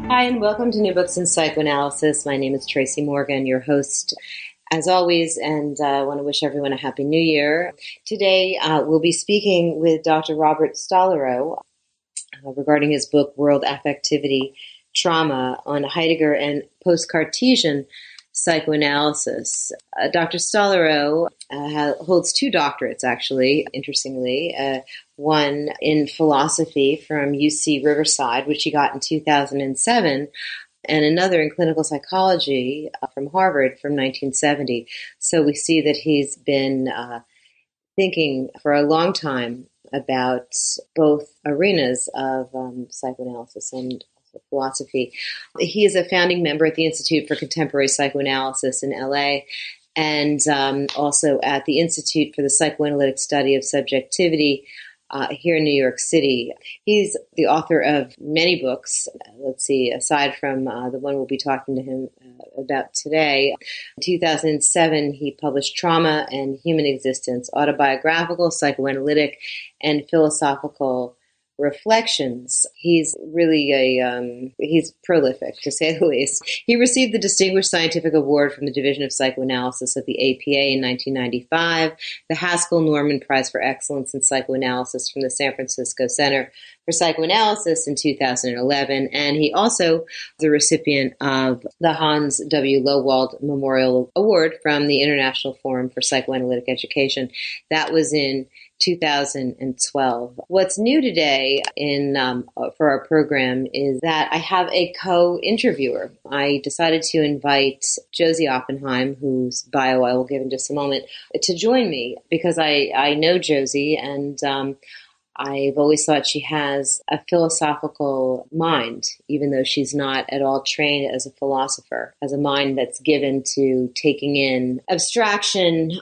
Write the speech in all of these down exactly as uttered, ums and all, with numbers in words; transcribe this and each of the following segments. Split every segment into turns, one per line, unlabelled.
Hi, and welcome to New Books in Psychoanalysis. My name is Tracy Morgan, your host, as always, and uh, I want to wish everyone a Happy New Year. Today, uh, we'll be speaking with Doctor Robert Stollerow uh, regarding his book, World Affectivity Trauma, on Heidegger and Post-Cartesian Psychoanalysis. Uh, Doctor Stollerow uh, holds two doctorates, actually, interestingly. Uh, one in philosophy from U C Riverside, which he got in two thousand seven, and another in clinical psychology uh, from Harvard from nineteen seventy. So we see that he's been uh, thinking for a long time about both arenas of um, psychoanalysis and philosophy. He is a founding member at the Institute for Contemporary Psychoanalysis in L A, and um, also at the Institute for the Psychoanalytic Study of Subjectivity uh, here in New York City. He's the author of many books. Let's see, aside from uh, the one we'll be talking to him uh, about today. In two thousand seven, he published Trauma and Human Existence, Autobiographical, Psychoanalytic, and Philosophical Reflections. He's really a, um, he's prolific, to say the least. He received the Distinguished Scientific Award from the Division of Psychoanalysis of the A P A in nineteen ninety-five, the Haskell Norman Prize for Excellence in Psychoanalysis from the San Francisco Center for Psychoanalysis in two thousand eleven, and he also was the recipient of the Hans W. Lowald Memorial Award from the International Forum for Psychoanalytic Education. That was in two thousand twelve. What's new today in um, for our program is that I have a co-interviewer. I decided to invite Josie Oppenheim, whose bio I will give in just a moment, to join me because I, I know Josie, and um, I've always thought she has a philosophical mind, even though she's not at all trained as a philosopher, as a mind that's given to taking in abstraction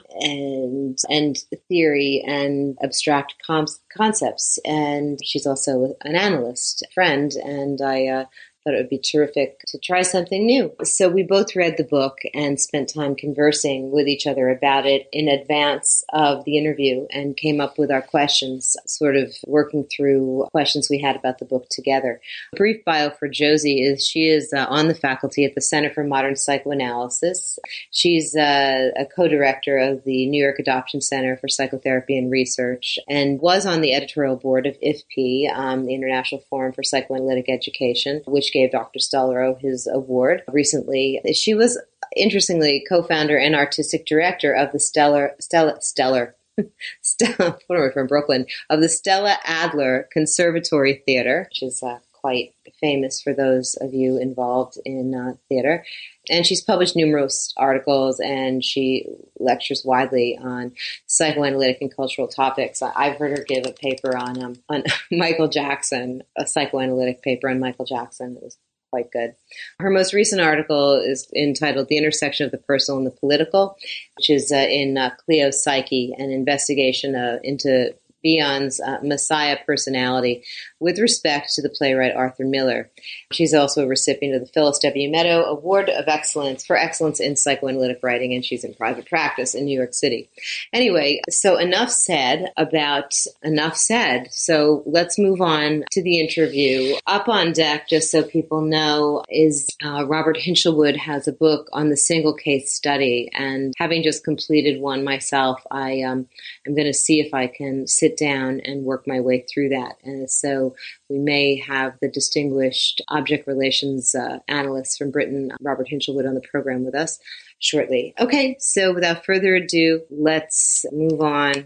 and and theory and abstract com- concepts. And she's also an analyst friend, and I uh, thought it would be terrific to try something new. So we both read the book and spent time conversing with each other about it in advance of the interview and came up with our questions, sort of working through questions we had about the book together. A brief bio for Josie is she is uh, on the faculty at the Center for Modern Psychoanalysis. She's uh, a co-director of the New York Adoption Center for Psychotherapy and Research and was on the editorial board of I F P, um, the International Forum for Psychoanalytic Education, which gave Doctor Stollerow his award recently. She was, interestingly, co-founder and artistic director of the Stellar, Stella, Stellar, Stella, what are we from Brooklyn, of the Stella Adler Conservatory Theater, which is uh, quite famous for those of you involved in uh, theater. And she's published numerous articles, and she lectures widely on psychoanalytic and cultural topics. I've heard her give a paper on um, on Michael Jackson, a psychoanalytic paper on Michael Jackson. It was quite good. Her most recent article is entitled The Intersection of the Personal and the Political, which is uh, in uh, Clio Psyche, an investigation uh, into Bion's uh, Messiah personality with respect to the playwright Arthur Miller. She's also a recipient of the Phyllis W. Meadow Award of Excellence for Excellence in Psychoanalytic Writing, and she's in private practice in New York City. Anyway, so enough said about enough said. So let's move on to the interview. Up on deck, just so people know, is uh, Robert Hinshelwood has a book on the single case study, and having just completed one myself, I um, am going to see if I can sit down and work my way through that. And so we may have the distinguished object relations uh, analyst from Britain, Robert Hinshelwood, on the program with us shortly. Okay, so without further ado, let's move on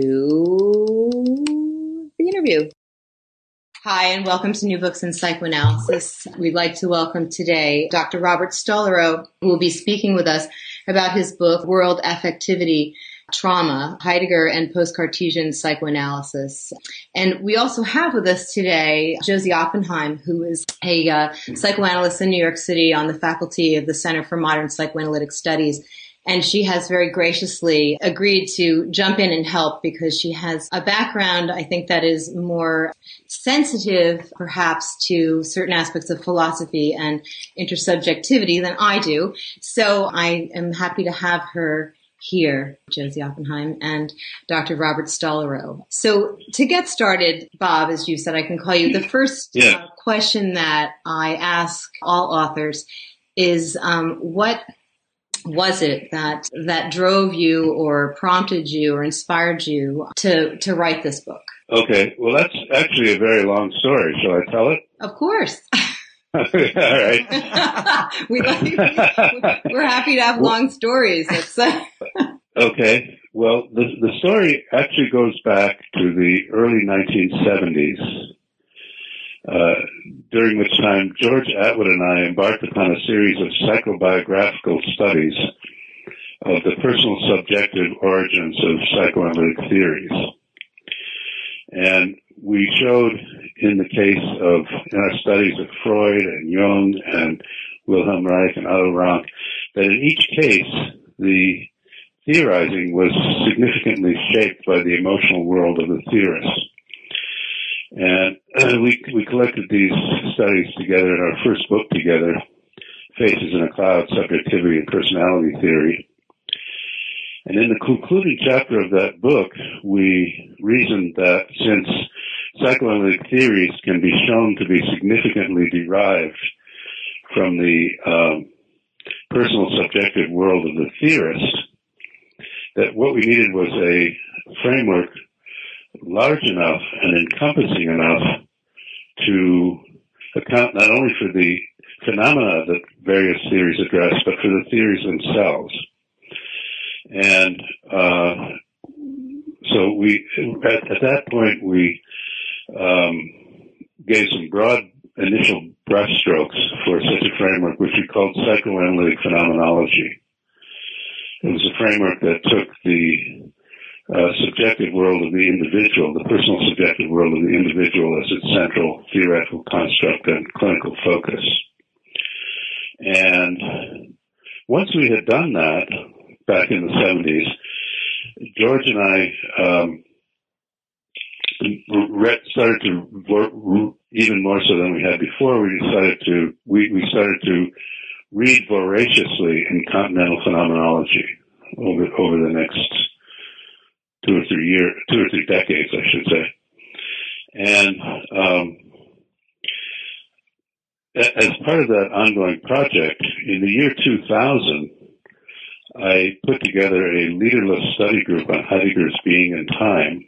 to the interview. Hi, and welcome to New Books in Psychoanalysis. We'd like to welcome today Doctor Robert Stollerow, who will be speaking with us about his book, World Affectivity Trauma, Heidegger and Post-Cartesian Psychoanalysis. And we also have with us today Josie Oppenheim, who is a uh, psychoanalyst in New York City on the faculty of the Center for Modern Psychoanalytic Studies. And she has very graciously agreed to jump in and help because she has a background, I think, that is more sensitive, perhaps, to certain aspects of philosophy and intersubjectivity than I do. So I am happy to have her here, Josie Oppenheim, and Doctor Robert Stollerow. So to get started, Bob, as you said, I can call you, the first
yeah.
uh, question that I ask all authors is um, what was it that that drove you or prompted you or inspired you to, to write this book?
Okay, well, that's actually a very long story. Shall I tell it?
Of course.
All right.
we like, we're happy to have long stories. It's, uh...
Okay. Well, the the story actually goes back to the early nineteen seventies, uh, during which time George Atwood and I embarked upon a series of psychobiographical studies of the personal subjective origins of psychoanalytic theories. And we showed in the case of, in our studies of Freud and Jung and Wilhelm Reich and Otto Rank, that in each case, the theorizing was significantly shaped by the emotional world of the theorist. And uh, we we collected these studies together in our first book together, Faces in a Cloud, Subjectivity and Personality Theory. And in the concluding chapter of that book, we reasoned that since psychoanalytic theories can be shown to be significantly derived from the um, personal subjective world of the theorist, that what we needed was a framework large enough and encompassing enough to account not only for the phenomena that various theories address, but for the theories themselves. And uh, so we, at, at that point, we um, gave some broad initial brushstrokes for such a framework, which we called psychoanalytic phenomenology. It was a framework that took the uh, subjective world of the individual, the personal subjective world of the individual, as its central theoretical construct and clinical focus. And once we had done that, back in the seventies, George and I um, read, started to work even more so than we had before. We decided to we, we started to read voraciously in continental phenomenology over over the next two or three years, two or three decades, I should say. And um, as part of that ongoing project, in the year two thousand, I put together a leaderless study group on Heidegger's Being and Time,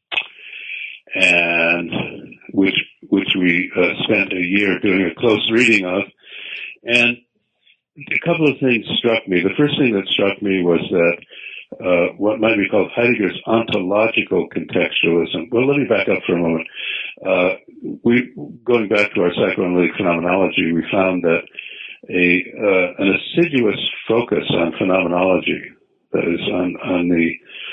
and which which we uh, spent a year doing a close reading of. And a couple of things struck me. The first thing that struck me was that uh, what might be called Heidegger's ontological contextualism. Well, let me back up for a moment. Uh, we, going back to our psychoanalytic phenomenology, we found that a uh, an assiduous focus on phenomenology, that is, on on the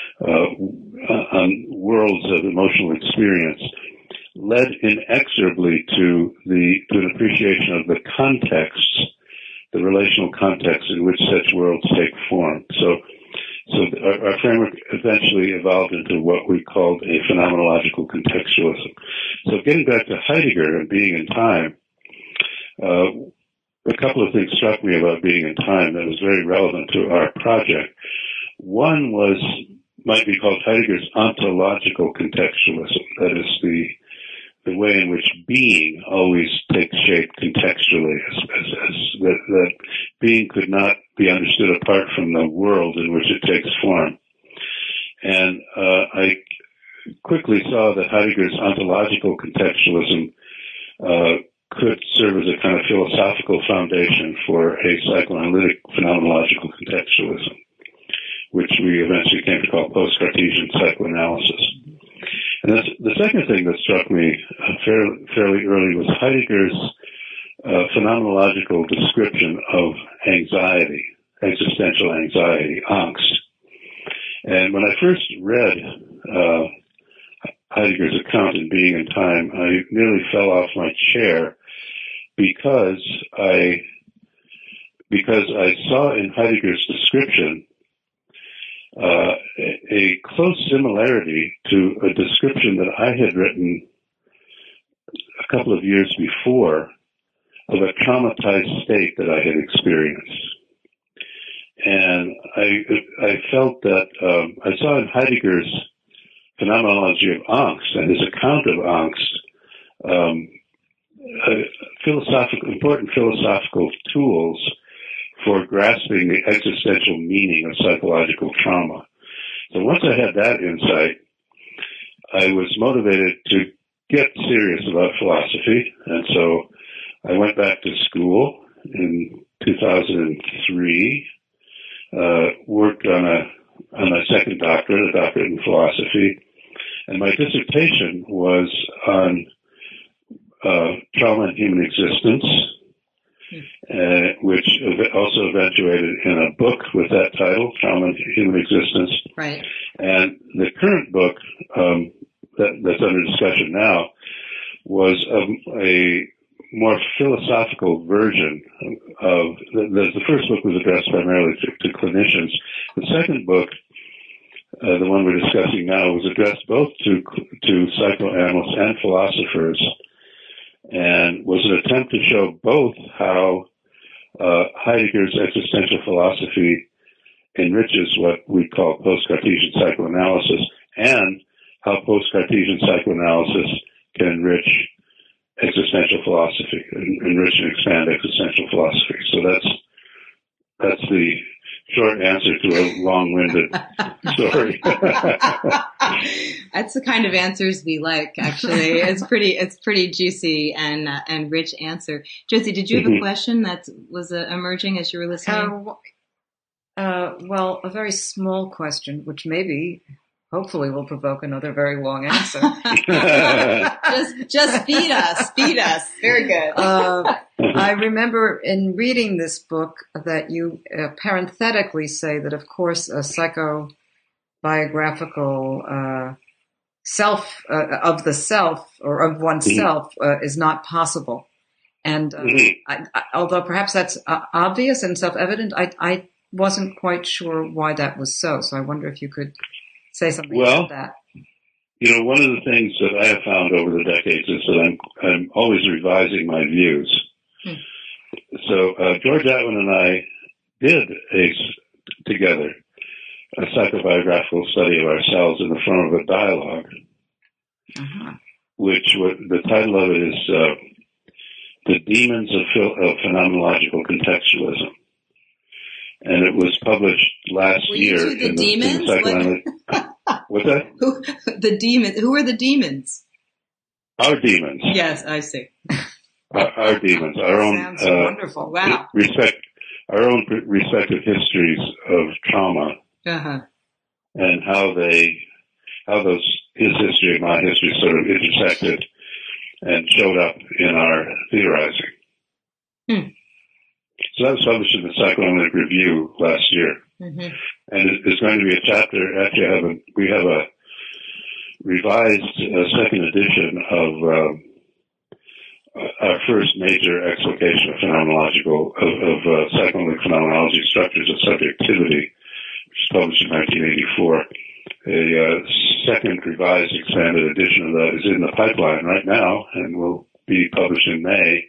uh, on worlds of emotional experience, led inexorably to the to an appreciation of the contexts, the relational context in which such worlds take form. So, so our, our framework eventually evolved into what we called a phenomenological contextualism. So, getting back to Heidegger and Being in Time, uh, a couple of things struck me about Being in Time that was very relevant to our project. One was might be called Heidegger's ontological contextualism. That is the the way in which being always takes shape contextually, as, as, as that, that being could not be understood apart from the world in which it takes form. And uh, I quickly saw that Heidegger's ontological contextualism uh, could serve as a kind of philosophical foundation for a psychoanalytic phenomenological contextualism, which we eventually came to call post-Cartesian psychoanalysis. And that's, the second thing that struck me uh, fairly, fairly early was Heidegger's uh, phenomenological description of anxiety, existential anxiety, angst. And when I first read uh, Heidegger's account in Being in Time, I nearly fell off my chair because I because I saw in Heidegger's description Uh, a, a close similarity to a description that I had written a couple of years before of a traumatized state that I had experienced. and I I felt that um, I saw in Heidegger's phenomenology of angst and his account of angst um, uh, philosophical important philosophical tools for grasping the existential meaning of psychological trauma. So once I had that insight, I was motivated to get serious about philosophy, and so I went back to school in two thousand three, uh, worked on a on my second doctorate, a doctorate in philosophy, and my dissertation was on uh, trauma in human existence, uh, which also eventuated in a book with that title, Trauma in Human Existence.
Right.
And the current book um, that, that's under discussion now was a, a more philosophical version of the, the, the first book was addressed primarily to, to clinicians. The second book, uh, the one we're discussing now, was addressed both to to psychoanalysts and philosophers, and was an attempt to show both how uh, Heidegger's existential philosophy enriches what we call post-Cartesian psychoanalysis, and how post-Cartesian psychoanalysis can enrich existential philosophy, enrich and expand existential philosophy. So that's that's the short answer to a long-winded story.
That's the kind of answers we like, actually. It's pretty it's pretty juicy and uh, and rich answer. Josie, did you have
Mm-hmm.
a question that was uh, emerging as you were listening?
Uh, uh, well, a very small question, which maybe, hopefully, will provoke another very long answer.
just just feed us, feed us. Very good.
uh, I remember in reading this book that you uh, parenthetically say that, of course, a psychobiographical uh, self uh, of the self or of oneself uh, is not possible. And uh,
Mm-hmm.
I, I, although perhaps that's uh, obvious and self-evident, I, I wasn't quite sure why that was so. So I wonder if you could say something
Well,
about that.
You know, one of the things that I have found over the decades is that I'm I'm always revising my views.
Hmm.
So uh, George Atwood and I did a together a psychobiographical study of ourselves in the form of a dialogue,
Uh-huh.
which what, the title of it is uh, "The Demons of, Phil, of Phenomenological Contextualism," and it was published last
Were you
year
two the
in the, in
demons?
the psychoanalytic. What's that?
Who the demons? Who are the demons?
Our demons.
Yes, I see.
Our, our demons. Our own.
Sounds
uh,
wonderful.
Wow.
Respect our own respective histories of trauma
Uh huh.
and how they, how those his history and my history sort of intersected and showed up in our theorizing.
Hmm.
So that was published in the Psychoanalytic Review last year,
Mm-hmm.
and it, it's going to be a chapter. Actually, I have a, we have a revised uh, second edition of. Um, our first major explication of phenomenological, of, of uh, psychoanalytic phenomenology, structures of subjectivity, which was published in nineteen eighty-four. A uh, second revised expanded edition of that is in the pipeline right now and will be published in May.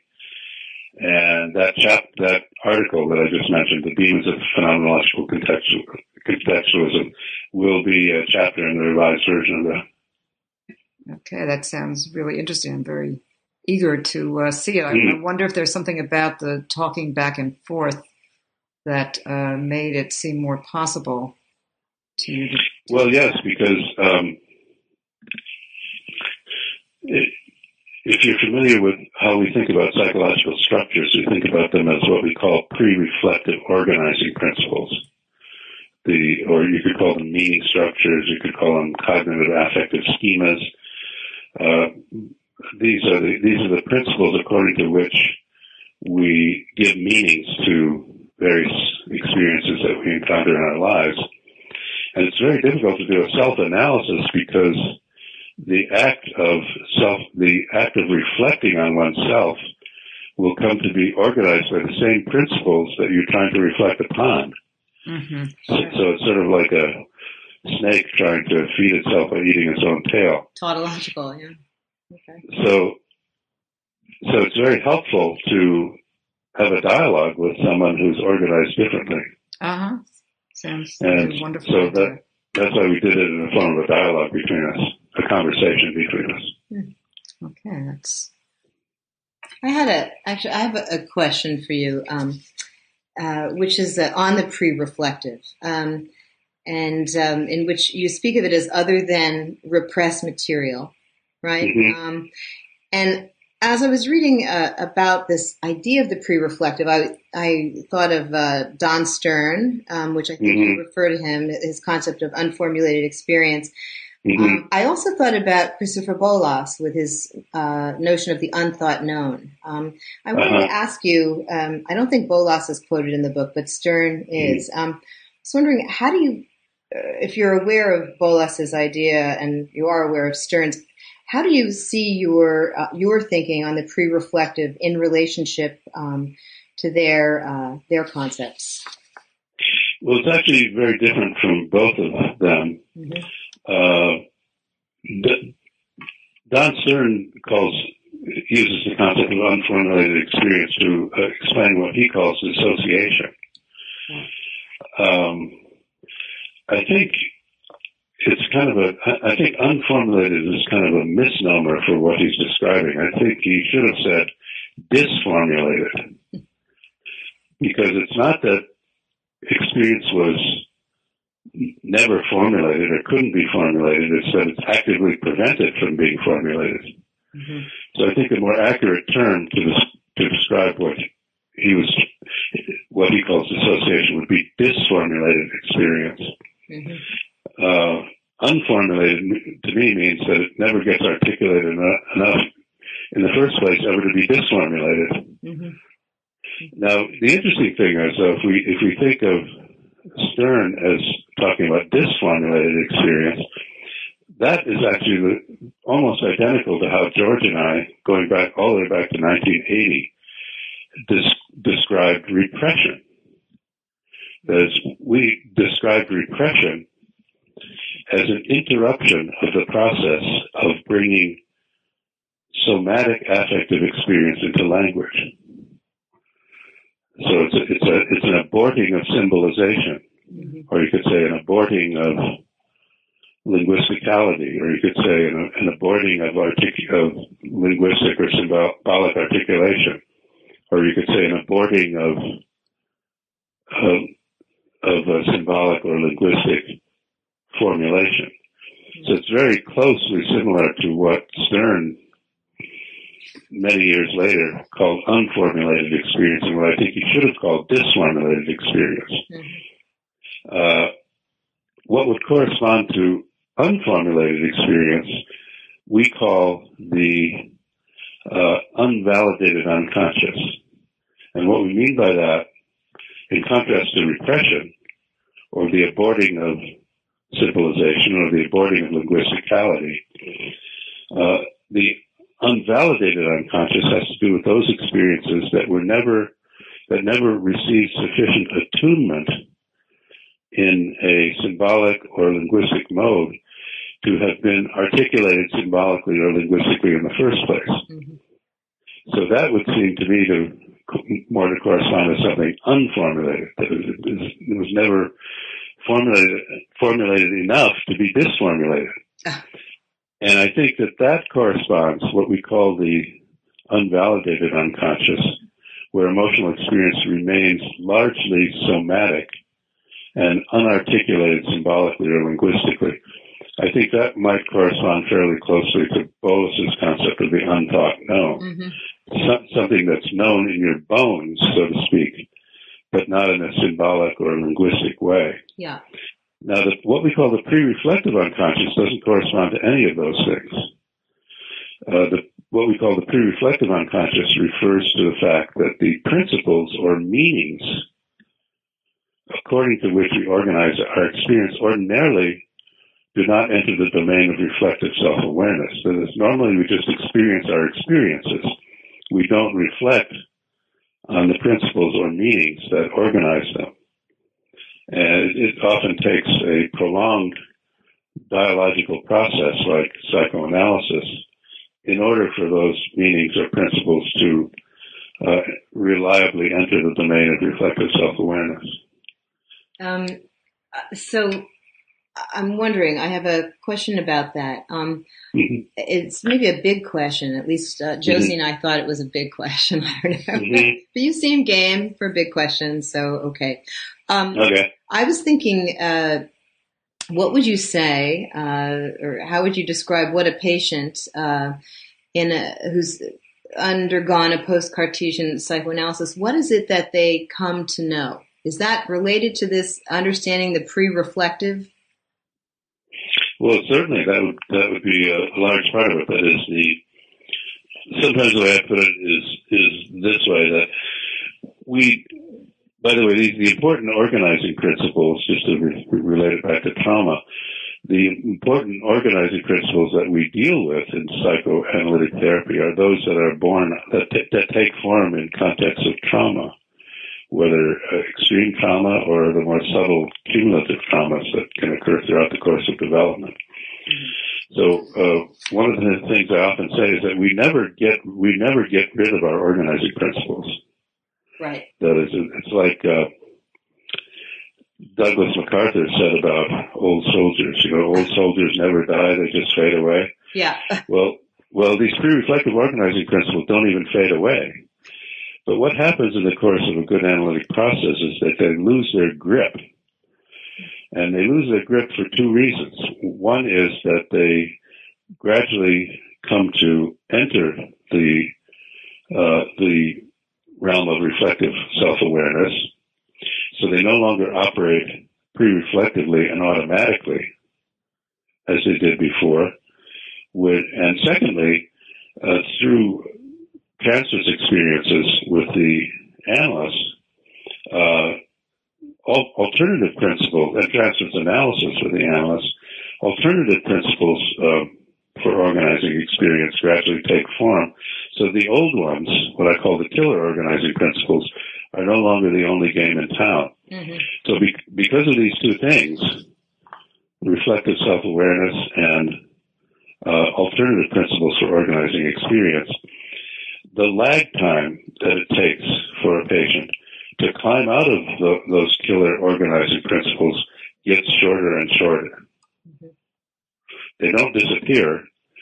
And that chap, that article that I just mentioned, The Demons of Phenomenological Contextual, Contextualism, will be a chapter in the revised version of that.
Okay, that sounds really interesting. I'm very eager to uh, see it. I,
Mm.
I wonder if there's something about the talking back and forth that uh, made it seem more possible to you. To, to
Well, yes, because um, it, if you're familiar with how we think about psychological structures, we think about them as what we call pre-reflective organizing principles. The, or you could call them meaning structures, you could call them cognitive affective schemas. Uh, these are the, these are the principles according to which we give meanings to various experiences that we encounter in our lives. And it's very difficult to do a self-analysis because the act of self, the act of reflecting on oneself will come to be organized by the same principles that you're trying to reflect upon.
mm-hmm.
So, so it's sort of like a snake trying to feed itself by eating its own tail.
Tautological, yeah. Okay.
So, so it's very helpful to have a dialogue with someone who's organized differently.
Uh-huh. Sounds
And
like a wonderful
so
idea.
that, that's why we did it in the form of a dialogue between us, a conversation between us.
Hmm. Okay, that's...
I had a, actually, I have a, a question for you, um, uh, which is uh, on the pre-reflective, um, and um, in which you speak of it as other than repressed material, right?
Mm-hmm.
Um, and as I was reading uh, about this idea of the pre-reflective, I, I thought of uh, Don Stern, um, which I think
Mm-hmm.
you refer to him, his concept of unformulated experience.
Mm-hmm.
Um, I also thought about Christopher Bolas with his uh, notion of the unthought known. Um, I wanted
Uh-huh.
to ask you, um, I don't think Bolas is quoted in the book, but Stern is. Um, I was wondering, how do you, uh, if you're aware of Bolas's idea and you are aware of Stern's, how do you see your uh, your thinking on the pre-reflective in relationship um, to their uh, their concepts?
Well, it's actually very different from both of them.
Mm-hmm.
Uh, D- Don Stern calls uses the concept of unformulated experience to uh, explain what he calls dissociation. Um, I think it's kind of a, I think unformulated is kind of a misnomer for what he's describing. I think he should have said disformulated, because it's not that experience was never formulated or couldn't be formulated, it's that it's actively prevented from being formulated.
Mm-hmm.
So I think a more accurate term to this, to describe what he was, what he calls dissociation, would be disformulated experience.
Mm-hmm.
Uh, unformulated to me means that it never gets articulated enough, enough in the first place ever to be disformulated.
Mm-hmm.
Now, the interesting thing is, though, if we if we think of Stern as talking about disformulated experience, that is actually the, almost identical to how George and I, going back all the way back to nineteen eighty, dis- described repression. That is, we described repression as an interruption of the process of bringing somatic affective experience into language. So it's a, it's a, it's an aborting of symbolization, mm-hmm. or you could say an aborting of linguisticality, or you could say an, an aborting of, artic- of linguistic or symbolic articulation, or you could say an aborting of of, of a symbolic or linguistic formulation. So it's very closely similar to what Stern, many years later, called unformulated experience, and what I think he should have called disformulated experience. Mm-hmm. Uh, what would correspond to unformulated experience, we call the uh, unvalidated unconscious. And what we mean by that, in contrast to repression, or the aborting of civilization, or the aborting of linguisticality, uh, the unvalidated unconscious has to do with those experiences that were never, that never received sufficient attunement in a symbolic or linguistic mode to have been articulated symbolically or linguistically in the first place. Mm-hmm. So that would seem to me to more to correspond to something unformulated, that it was never formulated, formulated enough to be disformulated. And I think that that corresponds to what we call the unvalidated unconscious, where emotional experience remains largely somatic and unarticulated symbolically or linguistically. I think that might correspond fairly closely to Bolas's concept of the unthought known. Mm-hmm. So, something that's known in your bones, so to speak, but not in a symbolic or linguistic way.
Yeah.
Now, the, what we call the pre-reflective unconscious doesn't correspond to any of those things. Uh, the, what we call the pre-reflective unconscious refers to the fact that the principles or meanings according to which we organize our experience ordinarily do not enter the domain of reflective self-awareness. That is, normally we just experience our experiences. We don't reflect on the principles or meanings that organize them. And it often takes a prolonged dialogical process like psychoanalysis in order for those meanings or principles to uh, reliably enter the domain of reflective self-awareness.
Um, so I'm wondering, I have a question about that. Um, mm-hmm. It's maybe a big question. At least uh, Josie mm-hmm. and I thought it was a big question. I don't know. Mm-hmm. But you seem game for big questions, so okay. Um,
okay.
I was thinking, uh, what would you say, uh, or how would you describe what a patient uh, in a, who's undergone a post-Cartesian psychoanalysis, what is it that they come to know? Is that related to this understanding the pre-reflective?
Well, certainly that would that would be a large part of it. That is the sometimes the way I put it is is this way, that we. By the way, the, the important organizing principles, just to re- relate it back to trauma, the important organizing principles that we deal with in psychoanalytic therapy are those that are born, that, t- that take form in context of trauma, whether uh, extreme trauma or the more subtle cumulative traumas that can occur throughout the course of development. So uh, one of the things I often say is that we never get we never get rid of our organizing principles.
Right.
That is, it's like uh, Douglas MacArthur said about old soldiers. You know, old soldiers never die; they just fade away.
Yeah.
Well, well, these pre-reflective organizing principles don't even fade away. But what happens in the course of a good analytic process is that they lose their grip, and they lose their grip for two reasons. One is that they gradually come to enter the uh, the realm of reflective self-awareness, so they no longer operate pre-reflectively and automatically as they did before. With, and secondly, uh, through Cransford's experiences with the analyst, uh, alternative principles, and Cransford's analysis with the analyst, alternative principles uh, for organizing experience gradually take form. So the old ones, what I call the killer organizing principles, are no longer the only game in town. Mm-hmm. So be, because of these two things, reflective self-awareness and uh, alternative principles for organizing experience, the lag time that it takes for a patient to climb out of the, those killer organizing principles gets shorter and shorter. Mm-hmm. They don't disappear,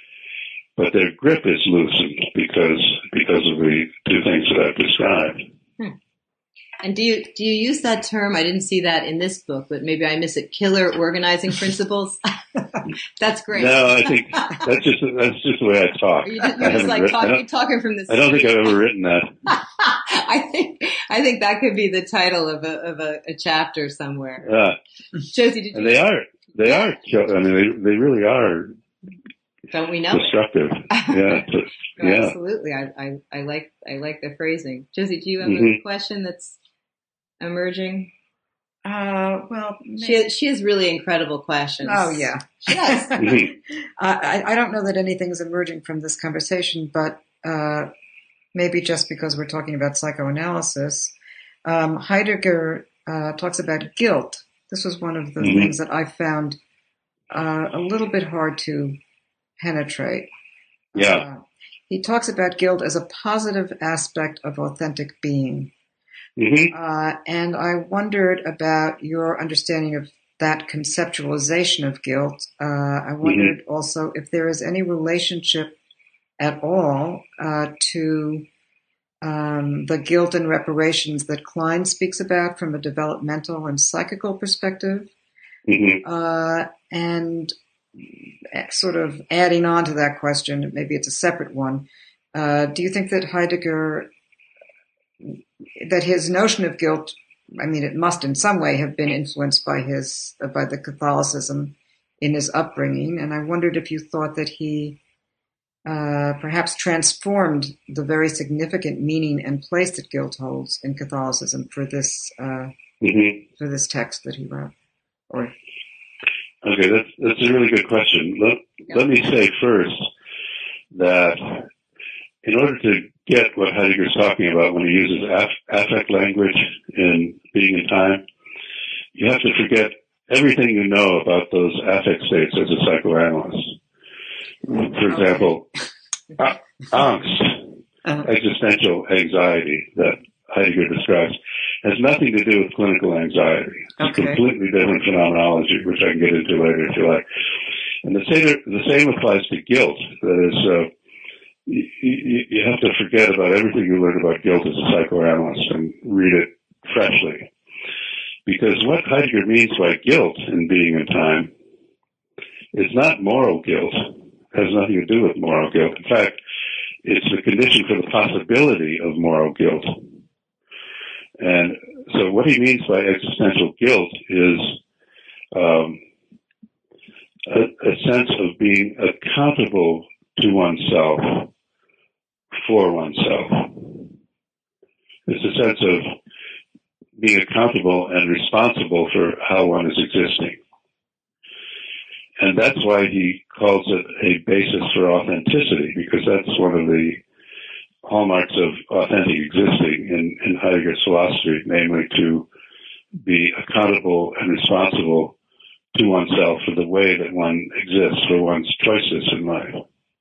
but their grip is loosened because because of the two things that I've described.
Hmm. And do you do you use that term? I didn't see that in this book, but maybe I miss it. Killer organizing principles. That's great.
No, I think that's just that's just the way I talk.
You're just, you're just like written, talking, talking from the.
I don't think I've ever written that.
I think I think that could be the title of a of a, a chapter somewhere.
Yeah,
Josie, did you?
And they are they are. I mean, they they really are.
Don't we know?
Destructive. Yeah.
Oh,
yeah.
Absolutely. I, I I like I like the phrasing. Josie, do you have
mm-hmm.
a question that's emerging?
Uh, well, maybe.
she she has really incredible questions.
Oh yeah,
she does.
mm-hmm.
I I don't know that anything's emerging from this conversation, but uh, maybe just because we're talking about psychoanalysis, um, Heidegger uh, talks about guilt. This was one of the mm-hmm. things that I found uh, a little bit hard to penetrate.
Yeah,
uh, he talks about guilt as a positive aspect of authentic being.
Mm-hmm.
Uh, and I wondered about your understanding of that conceptualization of guilt. Uh, I wondered mm-hmm. also if there is any relationship at all uh, to um, the guilt and reparations that Klein speaks about from a developmental and psychical perspective.
Mm-hmm.
Uh, and sort of adding on to that question, maybe it's a separate one. Uh, do you think that Heidegger, that his notion of guilt, I mean, it must in some way have been influenced by his, uh, by the Catholicism in his upbringing. And I wondered if you thought that he uh, perhaps transformed the very significant meaning and place that guilt holds in Catholicism for this, uh,
mm-hmm.
for this text that he wrote. Or
Okay, that's that's a really good question. Let, yeah. let me say first that in order to get what Heidegger's talking about when he uses aff- affect language in Being and Time, you have to forget everything you know about those affect states as a psychoanalyst. For example, a- angst, uh-huh. existential anxiety that Heidegger describes. has nothing to do with clinical anxiety. It's
Okay.
a completely different phenomenology, which I can get into later if you like. And the same, the same applies to guilt. That is, uh, you, you, you have to forget about everything you learned about guilt as a psychoanalyst and read it freshly. Because what Heidegger means by guilt in Being and Time is not moral guilt. It has nothing to do with moral guilt. In fact, it's the condition for the possibility of moral guilt. And so what he means by existential guilt is um, a, a sense of being accountable to oneself for oneself. It's a sense of being accountable and responsible for how one is existing. And that's why he calls it a basis for authenticity, because that's one of the hallmarks of authentic existing in, in Heidegger's philosophy, namely to be accountable and responsible to oneself for the way that one exists, for one's choices in life.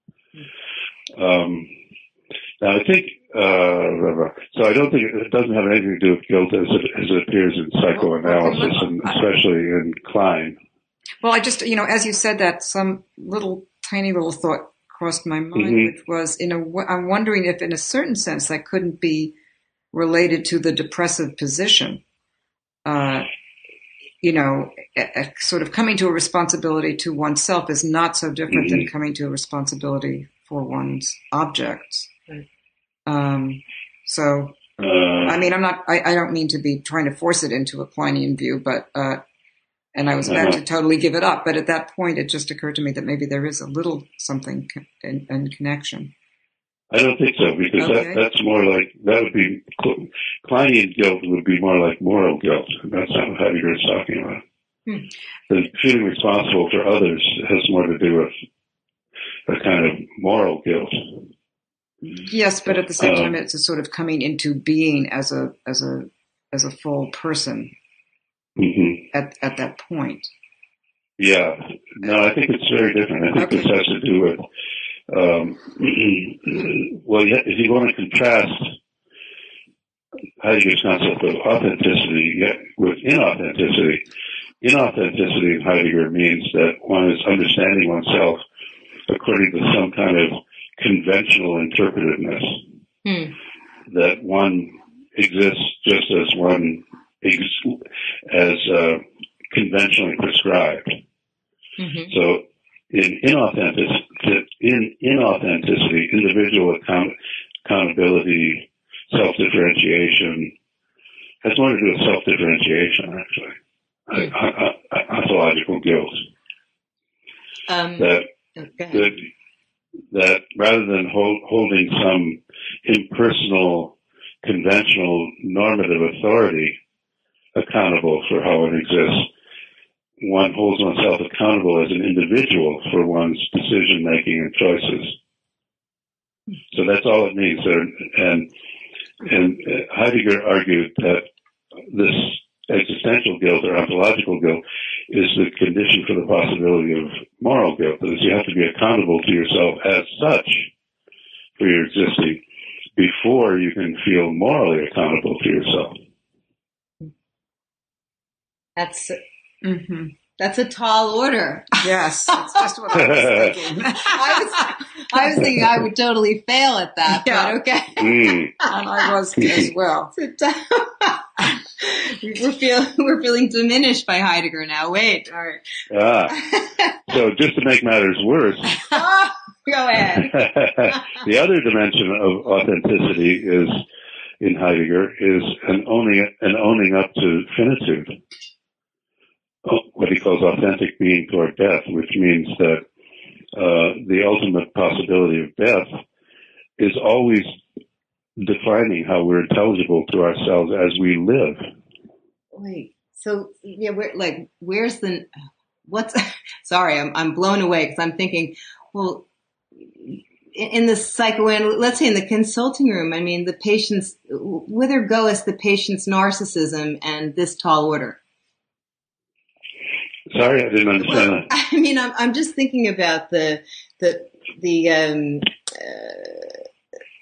Um, now, I think, uh, so I don't think it doesn't have anything to do with guilt as it, as it appears in psychoanalysis, and especially in Klein.
Well, I just, you know, as you said that, some little, tiny little thought crossed my mind,
mm-hmm.
which was, in a, I'm wondering if in a certain sense that couldn't be related to the depressive position. Uh, you know, a, a sort of coming to a responsibility to oneself is not so different
mm-hmm.
than coming to a responsibility for one's objects.
Right.
Um, so,
uh,
I mean, I'm not, I, I don't mean to be trying to force it into a Kleinian view, but, uh, and I was about
uh-huh.
to totally give it up. But at that point, it just occurred to me that maybe there is a little something in, in connection.
I don't think so, because
Okay.
that, that's more like, that would be, Kleinian guilt would be more like moral guilt. And that's not what Heidegger is talking about.
Hmm.
The feeling responsible for others has more to do with a kind of moral guilt.
Yes, but at the same
um,
time, it's a sort of coming into being as a as a as a full person
mm-hmm.
at at that point.
Yeah, no, I think it's very different. I think
Okay.
this has to do with, um, well, if you want to contrast Heidegger's concept of authenticity with inauthenticity, inauthenticity in Heidegger means that one is understanding oneself according to some kind of conventional interpretativeness,
Hmm.
that one exists just as one ex- as uh, conventionally prescribed.
Mm-hmm.
So in inauthenticity, in inauthenticity, individual account- accountability, self-differentiation has more to do with self-differentiation, actually.
Hmm.
I, I, I, ontological guilt.
Um,
that,
okay.
that that rather than hold, holding some impersonal, conventional, normative authority accountable for how one exists, one holds oneself accountable as an individual for one's decision-making and choices. So that's all it means. And, and Heidegger argued that this existential guilt or ontological guilt is the condition for the possibility of moral guilt. That is, you have to be accountable to yourself as such for your existing before you can feel morally accountable to yourself.
That's
Mm-hmm.
that's a tall order.
Yes, that's just what I was thinking.
I was I was thinking I would totally fail at that.
Yeah.
But okay.
Mm.
And I was as well.
we're feeling we're feeling diminished by Heidegger now. Wait, all right.
Ah. So just to make matters worse,
Oh, go ahead.
the other dimension of authenticity is in Heidegger is an owning an owning up to finitude, what he calls authentic being toward death, which means that uh, the ultimate possibility of death is always defining how we're intelligible to ourselves as we live.
Wait. So yeah, where like where's the what's? Sorry, I'm I'm blown away because I'm thinking, well, in, in the psychoanalysis, let's say in the consulting room, I mean, the patient's whither goeth the patient's narcissism and this tall order?
Sorry, I didn't understand
Well,
that.
I mean, I'm I'm just thinking about the the the um, uh,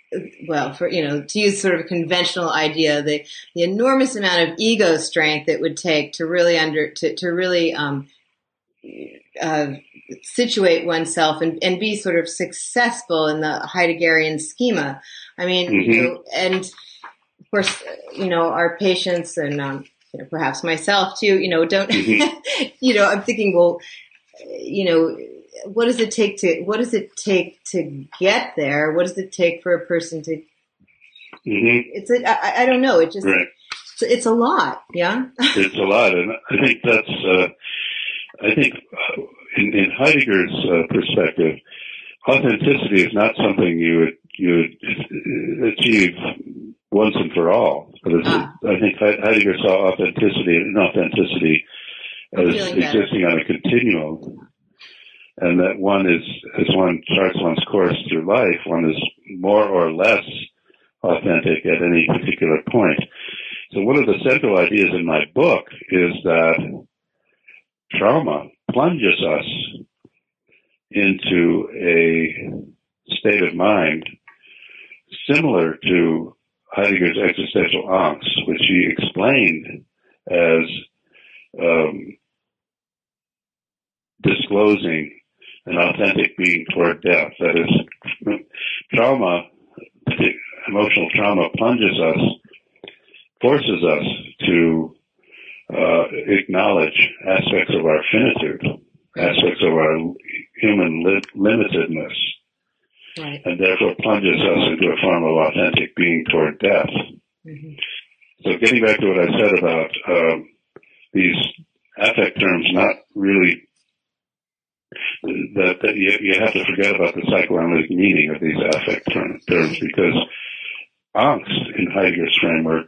well, for, you know, to use sort of a conventional idea, the, the enormous amount of ego strength it would take to really under, to, to really, um, uh, situate oneself and, and be sort of successful in the Heideggerian schema. I mean, mm-hmm. you know, and of course, you know, our patients and, um, you know, perhaps myself too, you know, don't, mm-hmm. you know, I'm thinking, well, you know, what does it take to, what does it take to get there? What does it take for a person to, mm-hmm. it's, a, I, I don't know. It just, right. it's, it's a lot. Yeah.
It's a lot. And I think that's, uh, I think uh, in, in Heidegger's uh, perspective, authenticity is not something you would, you would achieve once and for all. But it's, ah. I think Heidegger saw authenticity and inauthenticity as existing better. on a continuum, and that one is, as one charts one's course through life, one is more or less authentic at any particular point. So one of the central ideas in my book is that trauma plunges us into a state of mind similar to Heidegger's existential angst, which he explained as um, disclosing an authentic being toward death. That is, trauma, emotional trauma plunges us, forces us to uh, acknowledge aspects of our finitude, aspects of our human li- limitedness, right. and therefore plunges us into a form of authentic being toward death. Mm-hmm. So getting back to what I said about um, these affect terms, not really that, that you, you have to forget about the psychoanalytic meaning of these affect term, terms, because angst in Heidegger's framework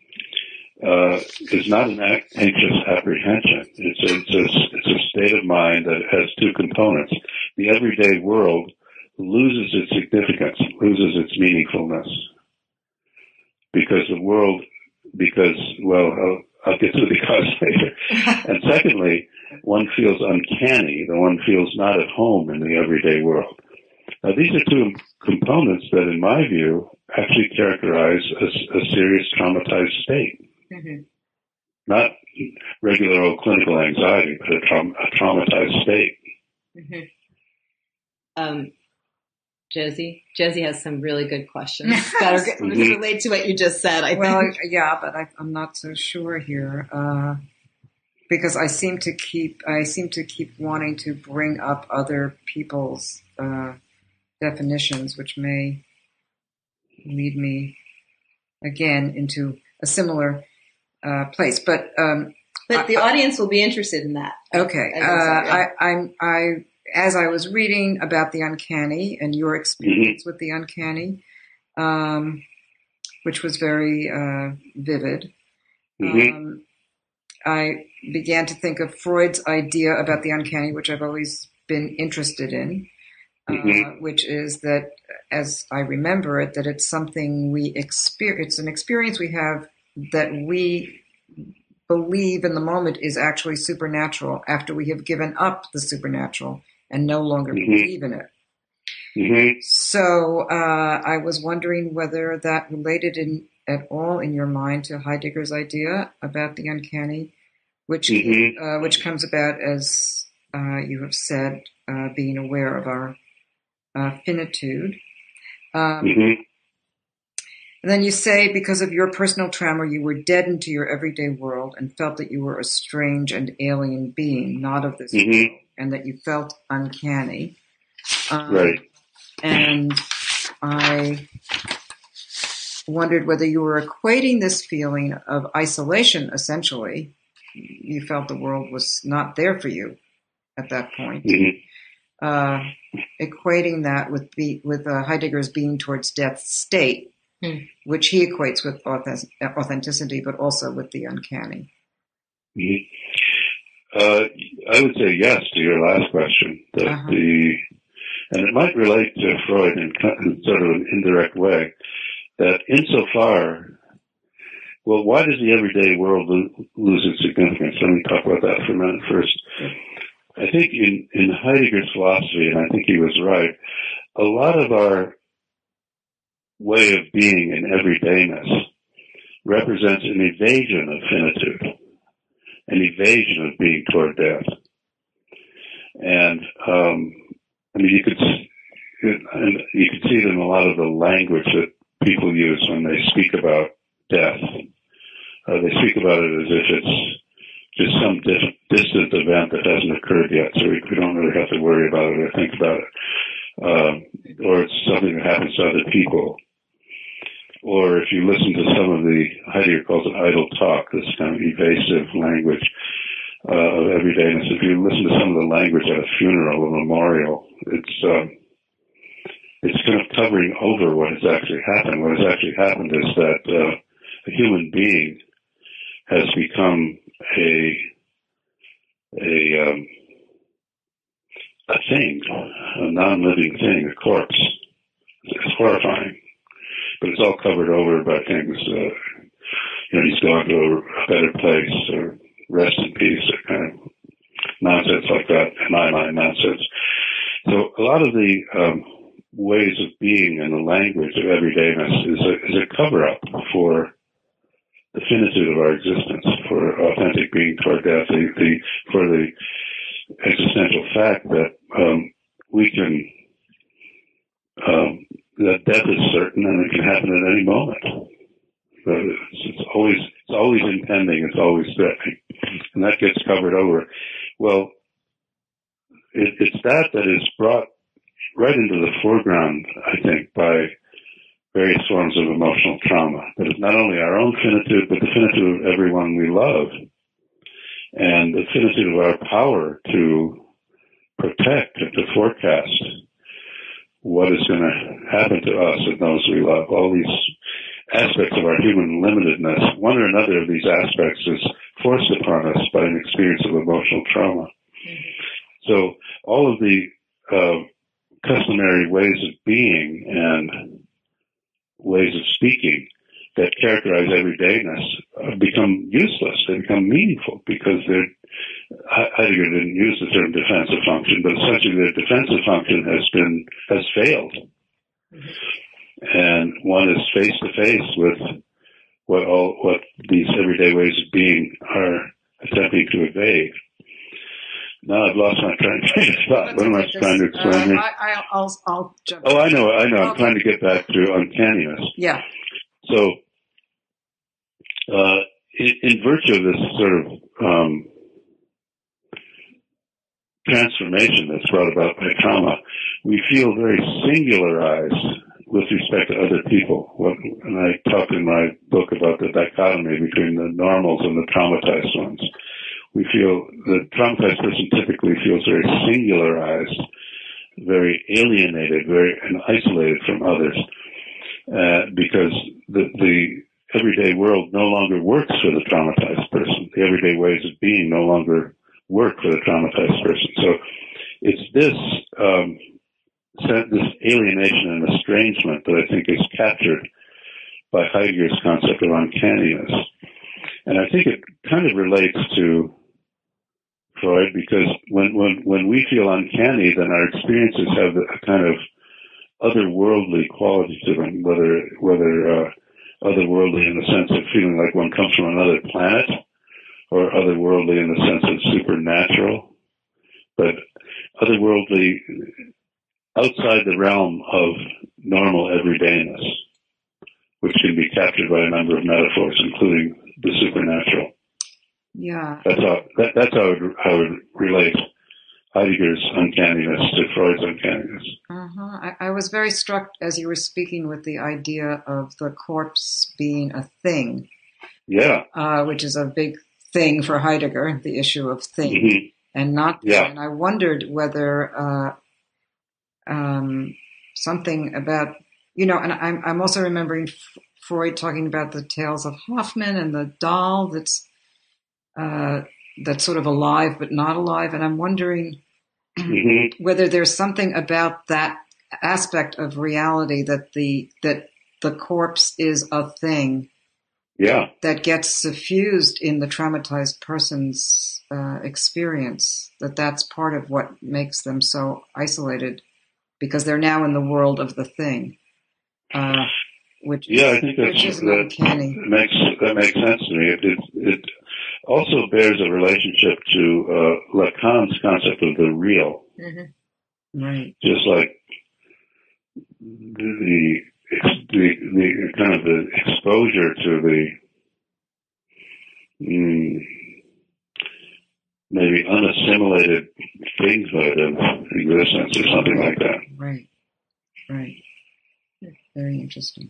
uh, is not an anxious apprehension. It's a, it's, a, it's a state of mind that has two components. The everyday world loses its significance, loses its meaningfulness, because the world, because, well, I'll, I'll get to the because later. And secondly, one feels uncanny, the one feels not at home in the everyday world. Now, these are two components that, in my view, actually characterize a, a serious traumatized state. Mm-hmm. Not regular old clinical anxiety, but a, tra- a traumatized state.
Mm-hmm. Um, Josie? Josie has some really good questions that are mm-hmm. relate to what you just said, I
well,
think.
yeah, but I, I'm not so sure here. Uh, because I seem to keep, I seem to keep wanting to bring up other people's uh, definitions, which may lead me again into a similar uh, place. But um,
but the
I,
audience will be interested in that.
Okay, I, uh, yeah. I, I'm I. As I was reading about the uncanny and your experience mm-hmm. with the uncanny, um, which was very uh, vivid, mm-hmm. um, I began to think of Freud's idea about the uncanny, which I've always been interested in, mm-hmm. uh, which is that, as I remember it, that it's something we experience, it's an experience we have that we believe in the moment is actually supernatural after we have given up the supernatural and no longer mm-hmm. believe in it. Mm-hmm. So uh, I was wondering whether that related in, at all in your mind to Heidegger's idea about the uncanny, which mm-hmm. uh, which comes about, as uh, you have said, uh, being aware of our uh, finitude. Um, mm-hmm. And then you say, because of your personal trauma, you were deadened to your everyday world and felt that you were a strange and alien being, not of this mm-hmm. world, and that you felt uncanny. Um,
right.
And I wondered whether you were equating this feeling of isolation, essentially. You felt the world was not there for you at that point. Mm-hmm. Uh, equating that with be, with uh, Heidegger's being towards death state, mm. which he equates with authenticity, but also with the uncanny.
Mm-hmm. Uh, I would say yes to your last question. That uh-huh. the and it might relate to Freud in, in sort of an indirect way. That insofar, well, why does the everyday world lo- lose its significance? Let me talk about that for a minute first. I think in, in Heidegger's philosophy, and I think he was right, a lot of our way of being in everydayness represents an evasion of finitude, an evasion of being toward death. And, um, I mean, you could, and you could see it in a lot of the language that people use when they speak about death. Uh, they speak about it as if it's just some dis- distant event that hasn't occurred yet, so we, we don't really have to worry about it or think about it. Um, or it's something that happens to other people. Or if you listen to some of the, Heidegger calls it idle talk, this kind of evasive language uh, of everydayness. If you listen to some of the language at a funeral, a memorial, it's um, it's kind of covering over what has actually happened. What has actually happened is that uh, a human being has become a a um, a thing, a non-living thing, a corpse. It's horrifying, but it's all covered over by things. Uh, you know, he's gone to a better place, or rest in peace, or kind of nonsense like that. In my mind, nonsense. So a lot of the um, ways of being in the language of everydayness is a, is a cover-up for the finitude of our existence, for authentic being toward death, the, the, for the existential fact that um, we can, um, that death is certain and it can happen at any moment. But it's, it's always, it's always impending. It's always threatening, and that gets covered over. Well, it, it's that that is brought right into the foreground, I think, by various forms of emotional trauma. That is not only our own finitude, but the finitude of everyone we love, and the finitude of our power to protect and to forecast what is going to happen to us and those we love. All these aspects of our human limitedness, one or another of these aspects is forced upon us by an experience of emotional trauma. Mm-hmm. So all of the uh, customary ways of being and ways of speaking that characterize everydayness uh, become useless. They become meaningful because they're, Heidegger didn't use the term defensive function, but essentially their defensive function has been, has failed. Mm-hmm. And one is face to face with what all, what these everyday ways of being are attempting to evade. Now I've lost my train of thought. What am I trying to explain uh, here?
I, I'll, I'll jump.
Oh, I know, I know. I'm okay. Trying to get back to uncanniness.
Yeah.
So, uh, in, in virtue of this sort of um, transformation that's brought about by trauma, we feel very singularized with respect to other people. What, and I talked in my book about the dichotomy between the normals and the traumatized ones. We feel the traumatized person typically feels very singularized, very alienated, very and isolated from others, uh, because the, the everyday world no longer works for the traumatized person. The everyday ways of being no longer work for the traumatized person. So it's this um, this alienation and estrangement that I think is captured by Heidegger's concept of uncanniness. And I think it kind of relates to Freud, because when, when, when we feel uncanny, then our experiences have a kind of otherworldly quality to them, whether, whether, uh, otherworldly in the sense of feeling like one comes from another planet, or otherworldly in the sense of supernatural, but otherworldly outside the realm of normal everydayness, which can be captured by a number of metaphors, including the supernatural.
Yeah,
that's how that, that's how it, how it relates Heidegger's uncanniness to Freud's uncanniness.
Uh-huh. I, I was very struck as you were speaking with the idea of the corpse being a thing.
Yeah,
uh, which is a big thing for Heidegger, the issue of thing mm-hmm. and not thing.
Yeah.
And I wondered whether uh, um, something about you know, and I'm I'm also remembering F- Freud talking about the tales of Hoffmann and the doll that's. Uh, that's sort of alive but not alive, and I'm wondering mm-hmm. whether there's something about that aspect of reality that the that the corpse is a thing,
yeah,
that gets suffused in the traumatized person's uh, experience. That that's part of what makes them so isolated, because they're now in the world of the thing. Uh, which
yeah, I think that's,
which is
that
uncanny.
makes that makes sense to me. It it, it also bears a relationship to uh, Lacan's concept of the real,
Mm-hmm. Right?
just like the the the kind of the exposure to the mm, maybe unassimilated things of existence or something like that.
Right. Right. Very interesting.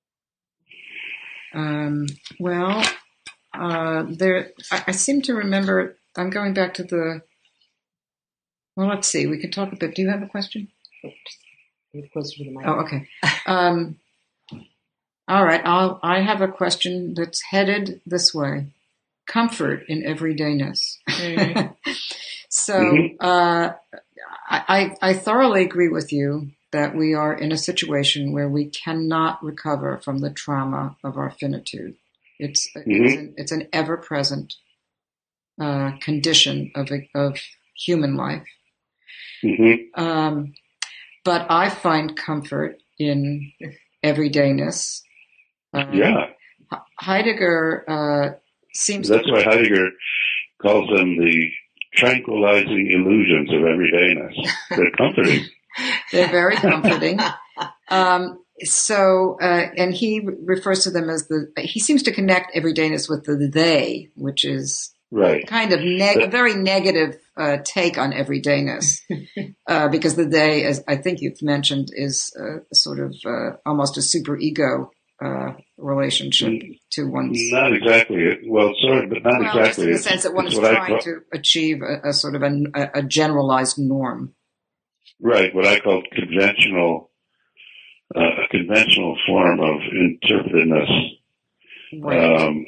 Um, well, uh, there. I, I seem to remember. I'm going back to the. Well, let's see. We can talk a bit. Do you have a question?
You're closer to the mic.
Oh, okay. Um, all right. I'll. I have a question that's headed this way. Comfort in everydayness. Mm-hmm. so, mm-hmm. uh, I, I thoroughly agree with you that we are in a situation where we cannot recover from the trauma of our finitude. It's mm-hmm. it's, an, it's an ever-present uh, condition of of human life. Mm-hmm. Um, but I find comfort in everydayness. Uh,
yeah,
Heidegger uh, seems.
That's
to,
why Heidegger calls them the tranquilizing illusions of everydayness. They're comforting.
They're very comforting. Um, so, uh, and he refers to them as the, he seems to connect everydayness with the they, which is
right.
kind of neg- a very negative uh, take on everydayness. uh, because the they, as I think you've mentioned, is uh, sort of uh, almost a superego uh, relationship mm, to one's.
Not exactly. Well, sort of, but not
well,
exactly.
Just in the sense that one is trying to achieve a, a sort of a, a generalized norm.
Right, what I call conventional, uh, a conventional form of interpretedness.
Right. Um,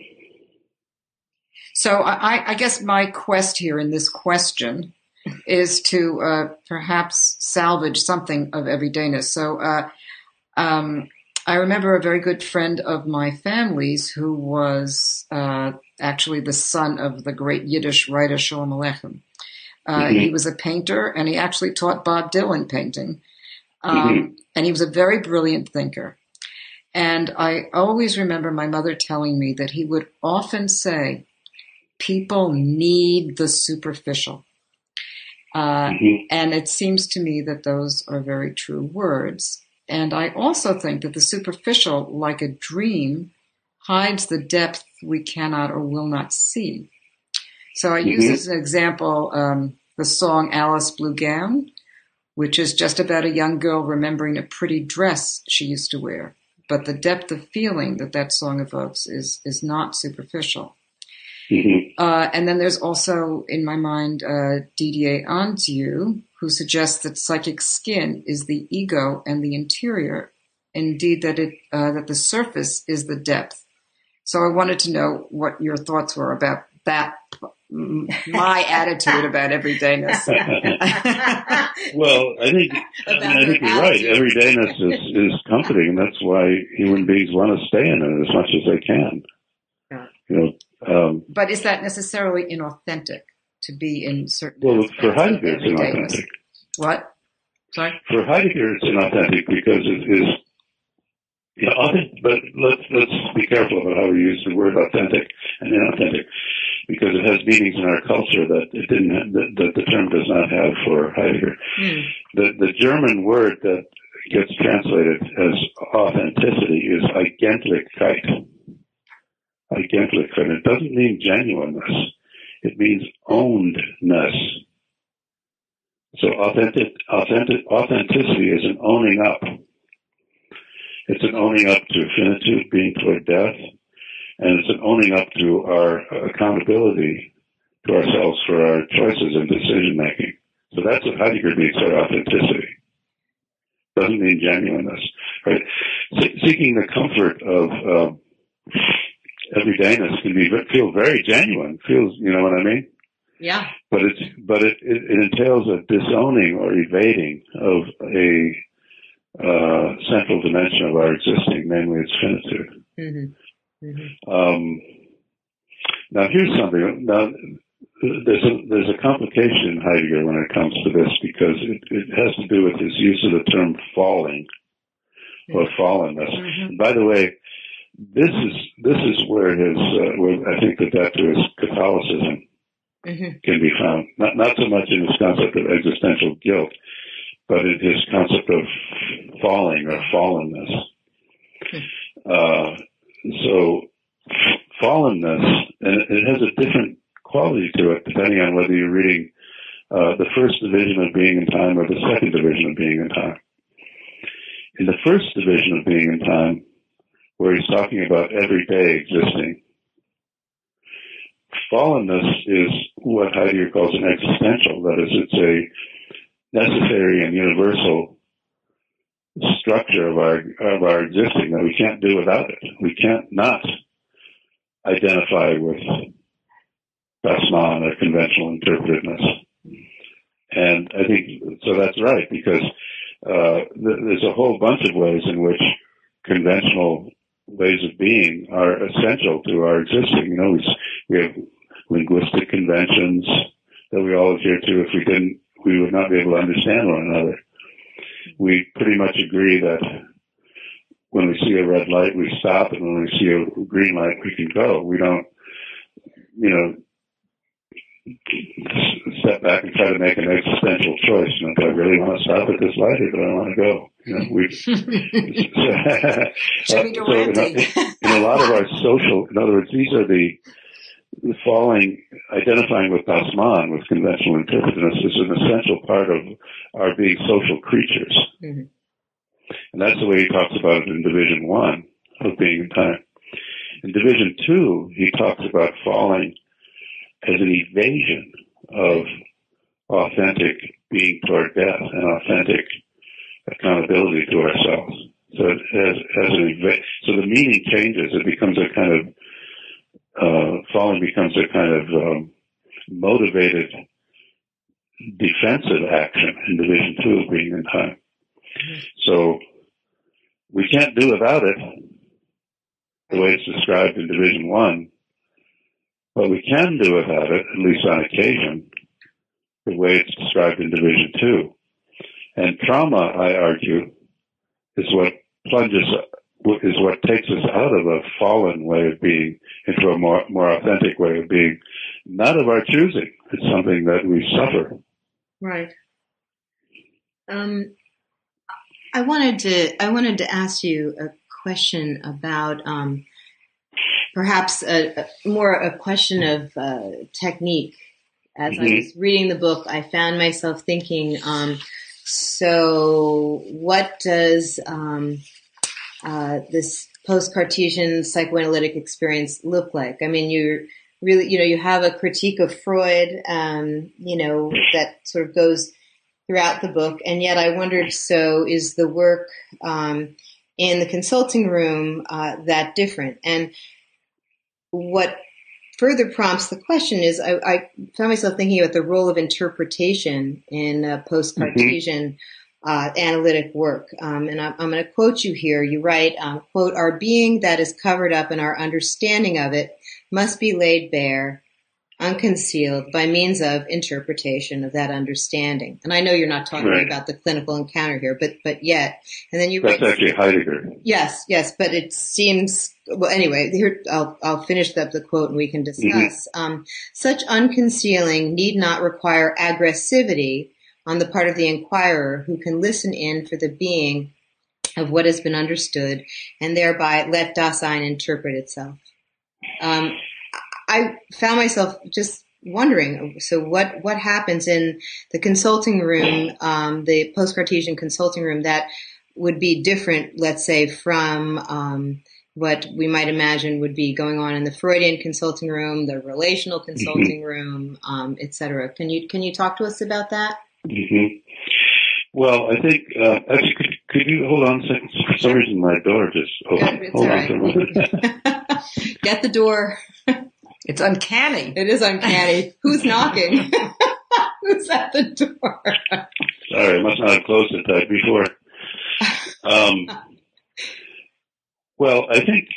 so I, I guess my quest here in this question is to uh, perhaps salvage something of everydayness. So uh, um, I remember a very good friend of my family's who was uh, actually the son of the great Yiddish writer Sholem Aleichem. Uh, mm-hmm. He was a painter, and he actually taught Bob Dylan painting. Um, mm-hmm. And he was a very brilliant thinker. And I always remember my mother telling me that he would often say, people need the superficial. Uh, mm-hmm. And it seems to me that those are very true words. And I also think that the superficial, like a dream, hides the depth we cannot or will not see. So I mm-hmm. use as an example um, the song Alice Blue Gown, which is just about a young girl remembering a pretty dress she used to wear. But the depth of feeling that that song evokes is is not superficial. Mm-hmm. Uh, and then there's also, in my mind, uh, Didier Anzieu, who suggests that psychic skin is the ego and the interior, indeed that it uh, that the surface is the depth. So I wanted to know what your thoughts were about that, my attitude about everydayness.
Well, I think I, mean, I think you're right. Everydayness is, is comforting, and that's why human beings want to stay in it as much as they can. Yeah. You know. Um,
but is that necessarily inauthentic to be in certain?
Well, for Heidegger, it's inauthentic.
What? Sorry.
For Heidegger, it's inauthentic because it is. Yeah, authentic, but let's let's be careful about how we use the word authentic and inauthentic, because it has meanings in our culture that it didn't have, that, that the term does not have for Heidegger. Mm. The the German word that gets translated as authenticity is Eigentlichkeit. Eigentlichkeit. It doesn't mean genuineness. It means ownedness. So authentic, authentic, authenticity is an owning up. It's an owning up to finitude, being toward death, and it's an owning up to our accountability to ourselves for our choices and decision making. So that's what Heidegger means by authenticity. Doesn't mean genuineness, right? Seeking the comfort of uh, everydayness can be feel very genuine. Feels, you know what I mean?
Yeah.
But it's but it, it, it entails a disowning or evading of a uh, central dimension of our existing, namely its finitude. Mm-hmm. Mm-hmm. Um, now here's something. Now there's a there's a complication in Heidegger when it comes to this, because it, it has to do with his use of the term falling. or fallenness.
Mm-hmm.
And by the way, this is this is where his uh, where I think that that to his Catholicism mm-hmm. can be found. Not not so much in his concept of existential guilt, but in his concept of falling or fallenness. Mm-hmm. Uh, so fallenness, and it has a different quality to it depending on whether you're reading uh, the first division of Being in Time or the second division of Being in Time. In the first division of Being in Time, where he's talking about everyday existing, fallenness is what Heidegger calls an existential. That is, it's a necessary and universal structure of our of our existing that we can't do without it. We can't not identify with Basman or conventional interpretativeness. And I think, so that's right, because uh, th- there's a whole bunch of ways in which conventional ways of being are essential to our existing. You know, we, we have linguistic conventions that we all adhere to. If we didn't, we would not be able to understand one another. We pretty much agree that when we see a red light, we stop, and when we see a green light, we can go. We don't, you know, step back and try to make an existential choice. You know, do I really want to stop at this light, or do I want to go? You know, we
should be romantic.
So in, a, in a lot of our social, in other words, these are the, the falling, identifying with Basman, with conventional interpretativeness, is an essential part of our being social creatures. Mm-hmm. And that's the way he talks about it in Division One of Being in Time. In Division Two, he talks about falling as an evasion of authentic being toward death and authentic accountability to ourselves. So it as, as an eva- so the meaning changes. It becomes a kind of uh, falling becomes a kind of um, motivated defensive action in Division Two of Being in Time. So we can't do without it the way it's described in Division One. But we can do without it, at least on occasion, the way it's described in Division Two. And trauma, I argue, is what plunges, is what takes us out of a fallen way of being into a more, more authentic way of being, not of our choosing. It's something that we suffer.
Right. Um, I wanted to, I wanted to ask you a question about, um, perhaps a, a more a question of uh, technique. As mm-hmm. I was reading the book, I found myself thinking, um, so what does um, uh, this post-Cartesian psychoanalytic experience look like? I mean, you're really, you know, you have a critique of Freud, um, you know, that sort of goes throughout the book. And yet I wondered, so is the work um, in the consulting room uh, that different? And what further prompts the question is I, I found myself thinking about the role of interpretation in uh, post-Cartesian mm-hmm. uh, analytic work. Um, and I'm, I'm going to quote you here. You write, um, quote, "Our being that is covered up and our understanding of it must be laid bare, unconcealed by means of interpretation of that understanding." And I know you're not talking right. about the clinical encounter here, but but yet, and then you
that's
write,
actually Heidegger.
Yes, yes, but it seems well. Anyway, here I'll I'll finish up the quote and we can discuss. Mm-hmm. Um, Such unconcealing need not require aggressivity on the part of the inquirer, who can listen in for the being of what has been understood, and thereby let Dasein interpret itself. Um, I found myself just wondering, so what, what happens in the consulting room, um, the post-Cartesian consulting room that would be different, let's say, from um, what we might imagine would be going on in the Freudian consulting room, the relational consulting mm-hmm. room, um, et cetera. Can you, can you talk to us about that?
Mm-hmm. Well, I think, uh, actually, could, could you hold on a second? For some reason, my door just opened.
Yeah,
hold on
right.
for a minute.
Get the door.
It's uncanny.
It is uncanny. Who's knocking? Who's at the door?
Sorry, I must not have closed it tight before. Um, well, I think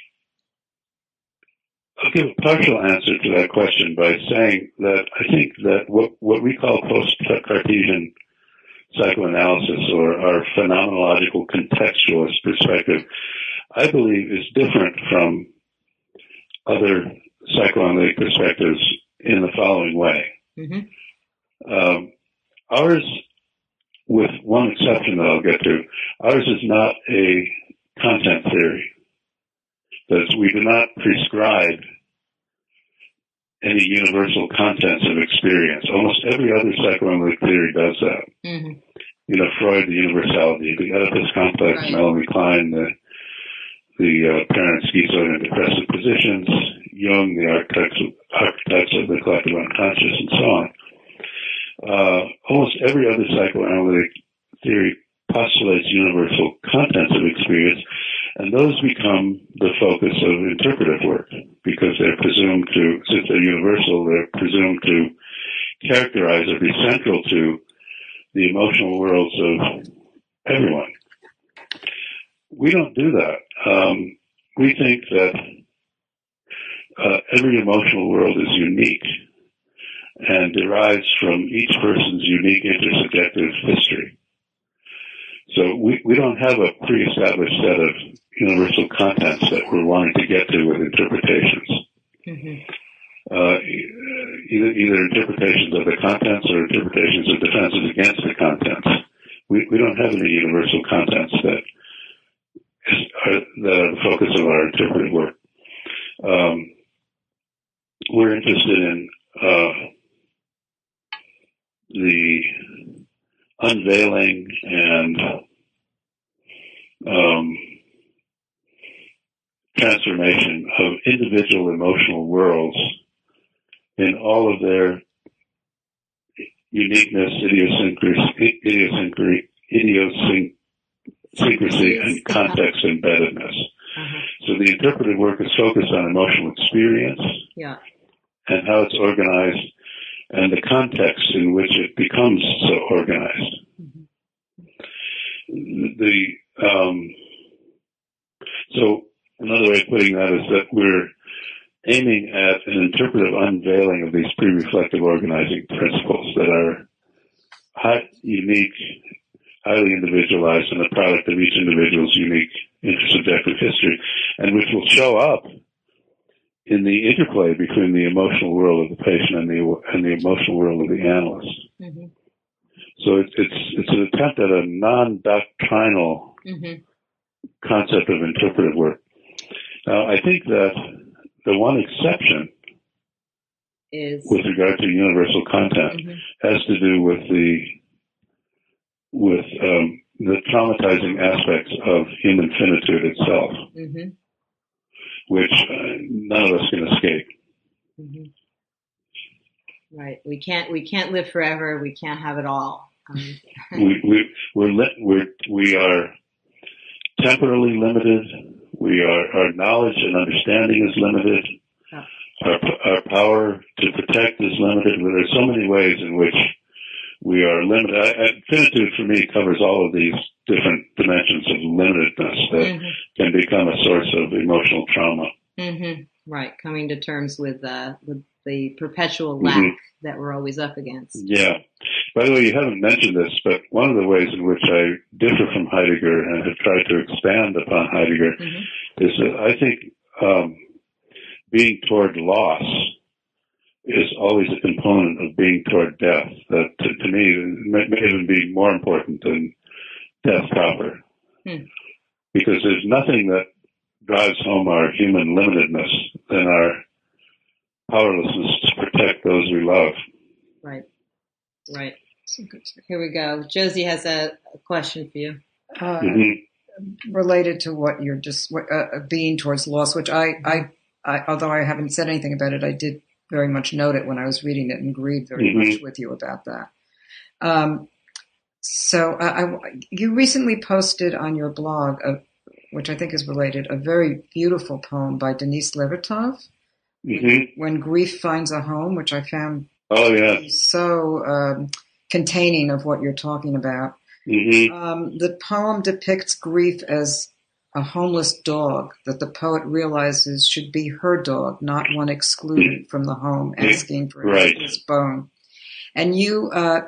I'll give a partial answer to that question by saying that I think that what, what we call post-Cartesian psychoanalysis or our phenomenological contextualist perspective, I believe is different from other psychoanalytic perspectives in the following way. Mm-hmm. Um, ours, with one exception that I'll get to, ours is not a content theory. That is, we do not prescribe any universal contents of experience. Almost every other psychoanalytic theory does that. Mm-hmm. You know, Freud, the universality, the Oedipus complex, right. Melanie Klein, the, the uh, parent schizoid and depressive positions, Jung, the archetypes of, archetypes of the collective unconscious, and so on. Uh, almost every other psychoanalytic theory postulates universal contents of experience, and those become the focus of interpretive work because they're presumed to, since they're universal, they're presumed to characterize or be central to the emotional worlds of everyone. We don't do that. Um, we think that uh, every emotional world is unique and derives from each person's unique intersubjective history. So we, we don't have a pre-established set of universal contents that we're wanting to get to with interpretations. Mm-hmm. Uh, either, either interpretations of the contents or interpretations of defenses against the contents. We, we don't have any universal contents that are, that are the focus of our interpretive work. Um, we're interested in uh, the unveiling and um, transformation of individual emotional worlds in all of their uniqueness, idiosyncrasy, idiosyncrasy, idiosyncrasy and context embeddedness. Uh-huh. So the interpretive work is focused on emotional experience, yeah, and how it's organized and the context in which it becomes so organized. Mm-hmm. The um, so another way of putting that is that we're aiming at an interpretive unveiling of these pre-reflective organizing principles that are high, unique, highly individualized, and the product of each individual's unique intersubjective history, and which will show up in the interplay between the emotional world of the patient and the and the emotional world of the analyst. Mm-hmm. So it, it's it's an attempt at a non-doctrinal mm-hmm. concept of interpretive work. Now, I think that the one exception is with regard to universal content mm-hmm. has to do with the with um, the traumatizing aspects of human finitude itself. Mm-hmm. Which uh, none of us can escape.
Mm-hmm. Right. We can't. We can't live forever. We can't have it all. Um,
we we we're li- we're we are temporally limited. We are our knowledge and understanding is limited. Oh. Our our power to protect is limited. There are so many ways in which we are limited. I, I, finitude for me covers all of these different dimensions of limitedness that mm-hmm. can become a source of emotional trauma.
Mm-hmm. Right, coming to terms with uh, with the perpetual lack mm-hmm. that we're always up against.
Yeah. By the way, you haven't mentioned this, but one of the ways in which I differ from Heidegger and have tried to expand upon Heidegger mm-hmm. is that I think um, being toward loss is always a component of being toward death. That, to, to me, may, may even be more important than death proper. Hmm. Because there's nothing that drives home our human limitedness than our powerlessness to protect those we love.
Right. Right. Here we go. Josie has a, a question for you.
Uh, mm-hmm. Related to what you're just uh, being towards loss, which I, I, I, although I haven't said anything about it, I did very much note it when I was reading it and agreed very mm-hmm. much with you about that. Um, so uh, I, you recently posted on your blog, a, which I think is related, a very beautiful poem by Denise Levertov, mm-hmm. when, when Grief Finds a Home, which I found
oh, yeah.
so um, containing of what you're talking about. Mm-hmm. Um, the poem depicts grief as a homeless dog that the poet realizes should be her dog, not one excluded from the home, asking for
right.
his bone. And you uh,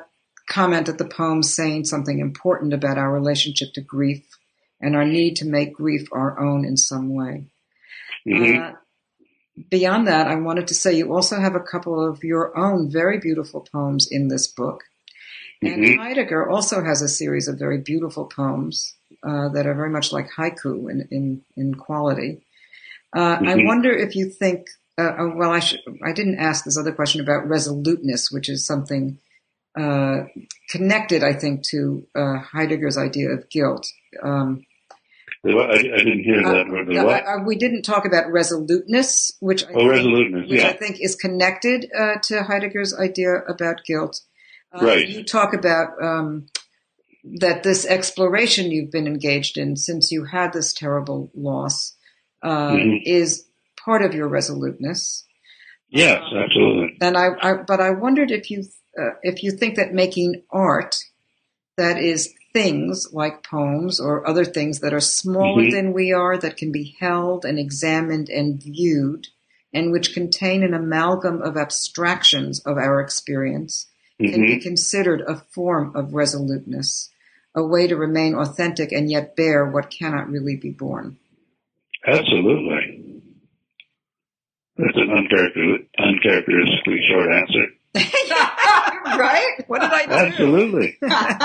comment at the poem saying something important about our relationship to grief and our need to make grief our own in some way.
Mm-hmm.
Uh, beyond that, I wanted to say you also have a couple of your own very beautiful poems in this book. And
Mm-hmm.
Heidegger also has a series of very beautiful poems uh, that are very much like haiku in, in, in quality. Uh,
Mm-hmm.
I wonder if you think, uh, oh, well, I, should, I didn't ask this other question about resoluteness, which is something uh, connected, I think, to uh, Heidegger's idea of guilt. Um,
The what? I, I didn't hear that.
uh,
The what?
uh, we didn't talk about resoluteness, which I
Oh,
think,
resoluteness,
which
yeah.
I think is connected uh, to Heidegger's idea about guilt. Uh,
Right.
You talk about um, that this exploration you've been engaged in since you had this terrible loss uh,
Mm-hmm.
is part of your resoluteness.
Yes, absolutely.
And I, I but I wondered if you uh, if you think that making art that is things like poems or other things that are smaller
Mm-hmm.
than we are, that can be held and examined and viewed, and which contain an amalgam of abstractions of our experience, can
Mm-hmm.
be considered a form of resoluteness, a way to remain authentic and yet bear what cannot really be borne.
Absolutely. That's an uncharacter- uncharacteristically short answer.
Right? What did I do?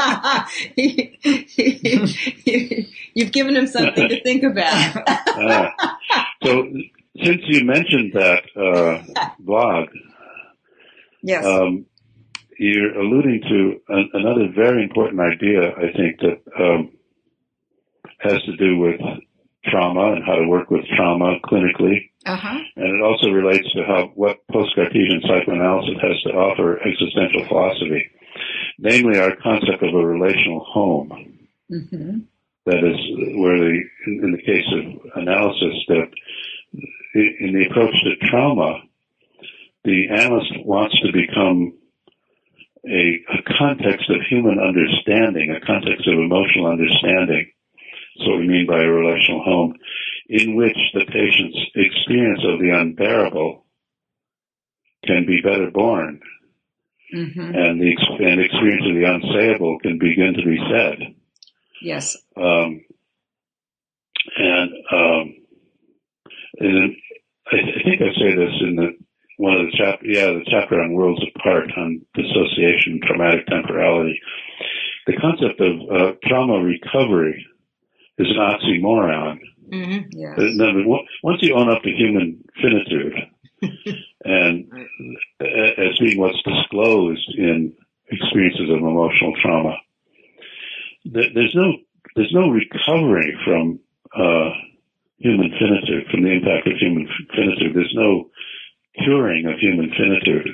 Absolutely.
You've given him something to think about.
Uh, so, since you mentioned that uh, blog,
Yes.
um, you're alluding to an, another very important idea, I think, that um, has to do with trauma and how to work with trauma clinically.
Uh-huh.
And it also relates to how what post-Cartesian psychoanalysis has to offer existential philosophy, namely our concept of a relational home.
Mm-hmm.
That is where the, in the case of analysis, that in the approach to trauma, the analyst wants to become a, a context of human understanding, a context of emotional understanding. That's what we mean by a relational home, in which the patient's experience of the unbearable can be better borne,
Mm-hmm.
and the and experience of the unsayable can begin to be said.
Yes.
Um, and um, and I, I think I say this in the one of the chap yeah the chapter on worlds apart, on dissociation, traumatic temporality. The concept of uh, trauma recovery is an oxymoron.
Mm-hmm. Yes.
Uh, Once you own up to human finitude and as being what's disclosed in experiences of emotional trauma, there's no there's no recovery from uh, human finitude, from the impact of human finitude. There's no curing of human finitude.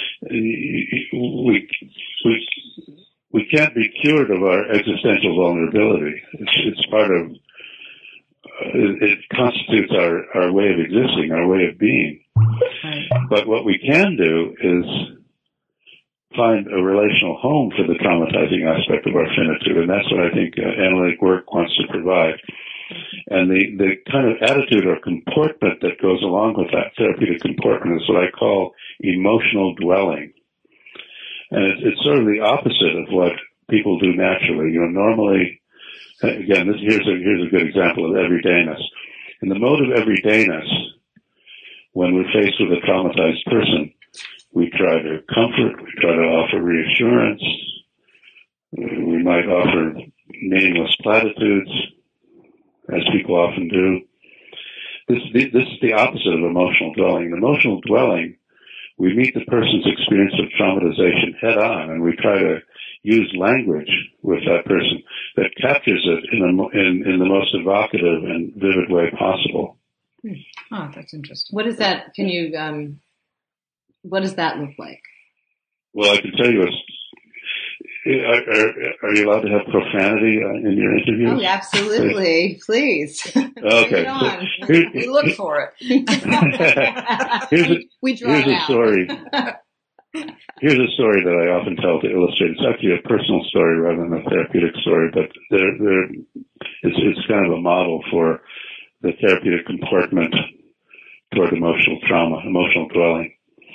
We we we can't be cured of our existential vulnerability. It's, it's part of uh, it, it constitutes our, our way of existing, our way of being.
Right.
But what we can do is find a relational home for the traumatizing aspect of our finitude, and that's what I think uh, analytic work wants to provide. And the, the kind of attitude or comportment that goes along with that therapeutic comportment is what I call emotional dwelling. And it's, it's sort of the opposite of what people do naturally. You know, normally, again, this, here's a, here's a good example of everydayness. In the mode of everydayness, when we're faced with a traumatized person, we try to comfort, we try to offer reassurance, we might offer meaningless platitudes, as people often do. This, this is the opposite of emotional dwelling. In emotional dwelling, we meet the person's experience of traumatization head on, and we try to use language with that person that captures it in, a, in, in the most evocative and vivid way possible.
Oh, that's interesting.
What is that? Can you, um, what does that look like?
Well, I can tell you, a, are, are, are you allowed to have profanity uh, in your interviews?
Oh, absolutely. Please.
Okay.
On.
So here,
We look for it.
here's a,
we draw
here's
it
a
out.
story. Here's a story that I often tell to illustrate. It's actually a personal story rather than a therapeutic story, but there, there, it's, it's kind of a model for the therapeutic comportment toward emotional trauma, emotional dwelling.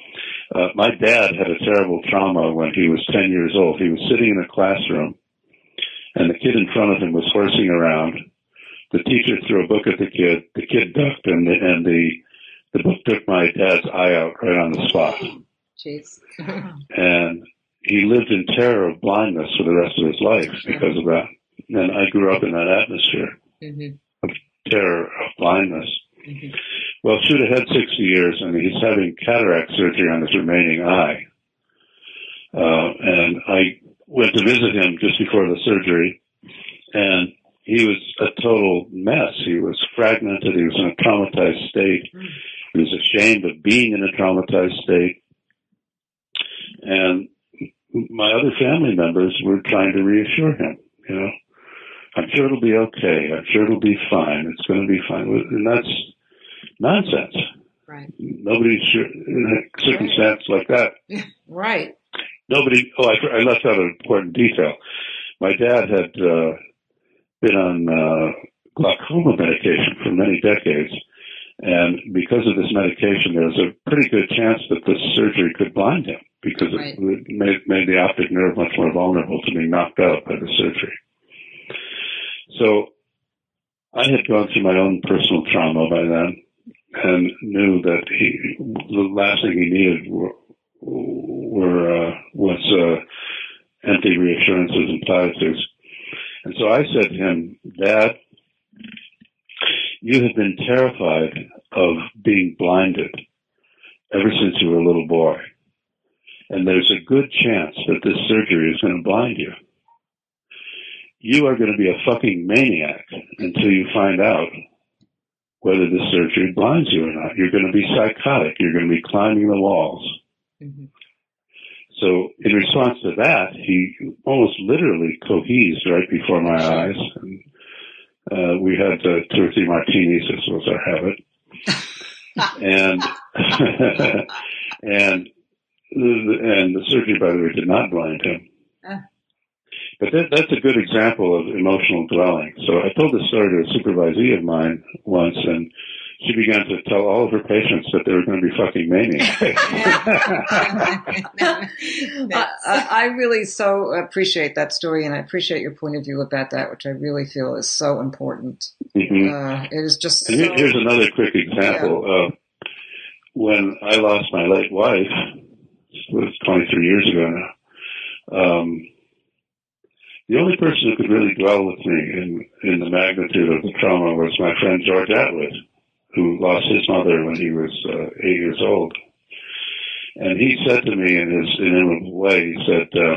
Uh, my dad had a terrible trauma when he was ten years old. He was sitting in a classroom, and the kid in front of him was horsing around. The teacher threw a book at the kid. The kid ducked, and the, and the, the book took my dad's eye out right on the spot.
Jeez.
And he lived in terror of blindness for the rest of his life because of that. And I grew up in that atmosphere mm-hmm. of terror of blindness. Mm-hmm. Well, shoot ahead sixty years, and he's having cataract surgery on his remaining eye. Uh, and I went to visit him just before the surgery, and he was a total mess. He was fragmented. He was in a traumatized state. Mm. He was ashamed of being in a traumatized state. And my other family members were trying to reassure him, you know, I'm sure it'll be okay. I'm sure it'll be fine. It's going to be fine. And that's nonsense.
Right.
Nobody's sure in a circumstance right. like that.
Right.
Nobody, oh, I, I left out an important detail. My dad had uh, been on uh, glaucoma medication for many decades. And because of this medication, there was a pretty good chance that this surgery could blind him because right. it made, made the optic nerve much more vulnerable to being knocked out by the surgery. So I had gone through my own personal trauma by then and knew that he, the last thing he needed were, were uh, was uh, empty reassurances and platitudes. And so I said to him, Dad, you have been terrified of being blinded ever since you were a little boy. And there's a good chance that this surgery is going to blind you. You are going to be a fucking maniac until you find out whether this surgery blinds you or not. You're going to be psychotic. You're going to be climbing the walls. Mm-hmm. So in response to that, he almost literally cohesed right before my eyes. And, uh, we had uh, two or three martinis, as was our habit. and, and, and the surgery, by the way, did not blind him. Uh. But that, that's a good example of emotional dwelling. So I told this story to a supervisee of mine once, and she began to tell all of her patients that they were going to be fucking maniacs.
I, I really so appreciate that story, and I appreciate your point of view about that, which I really feel is so important. Mm-hmm. Uh, it is just.
And so, here's another quick example. Yeah. Uh, when I lost my late wife, it was twenty-three years ago now. Um, The only person who could really dwell with me in, in the magnitude of the trauma was my friend George Atwood, who lost his mother when he was uh, eight years old. And he said to me in his inimitable way, he said, uh,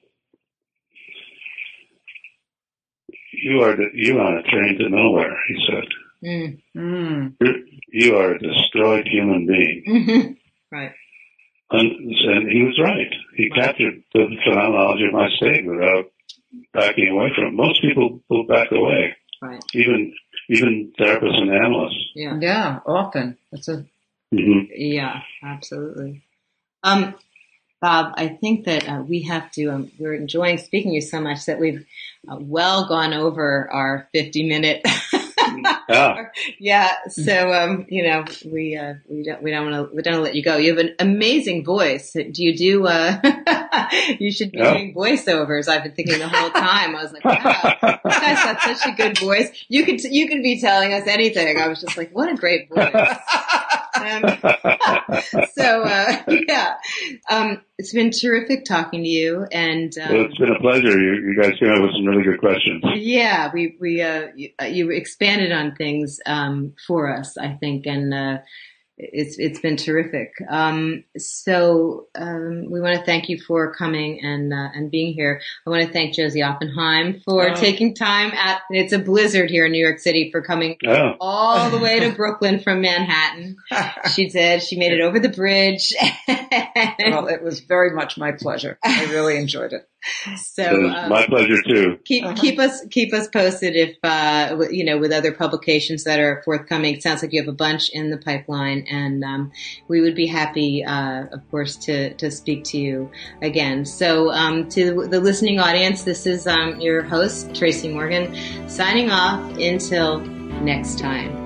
you are the, you on a train to nowhere, he said. Mm. Mm. You are a destroyed human being.
Mm-hmm. Right.
And, and he was right. He right. captured the phenomenology of my state without backing away from it. Most people will back away.
Right.
Even even therapists and analysts.
Yeah. Yeah, often. That's a
mm-hmm. Yeah, absolutely. Um, Bob, I think that uh, we have to, um, we're enjoying speaking to you so much that we've uh, well gone over our fifty minute
Yeah.
yeah. So, um, you know, we, uh, we don't, we don't want to, we don't want to let you go. You have an amazing voice. Do you do, uh, you should be yeah. doing voiceovers. I've been thinking the whole time. I was like, wow, this guy's got such a good voice. You could, you could be telling us anything. I was just like, what a great voice. Um, so, uh, yeah, um, it's been terrific talking to you, and um,
well, it's been a pleasure. You, you guys came up with some really good questions.
Yeah, we we uh, you, you expanded on things um, for us, I think, and uh, it's it's been terrific. Um, so um, we want to thank you for coming and uh, and being here. I want to thank Josie Oppenheim for oh. taking time at. It's a blizzard here in New York City for coming oh. all the way to Brooklyn from Manhattan. She did. She made it over the bridge.
Well, it was very much my pleasure. I really enjoyed it.
So
it was um, my pleasure too.
Keep uh-huh. keep us keep us posted if uh, you know with other publications that are forthcoming. It sounds like you have a bunch in the pipeline, and um, we would be happy, uh, of course, to to speak to you again. So um, to the listening audience, this is um, your host Tracy Morgan signing off until next time.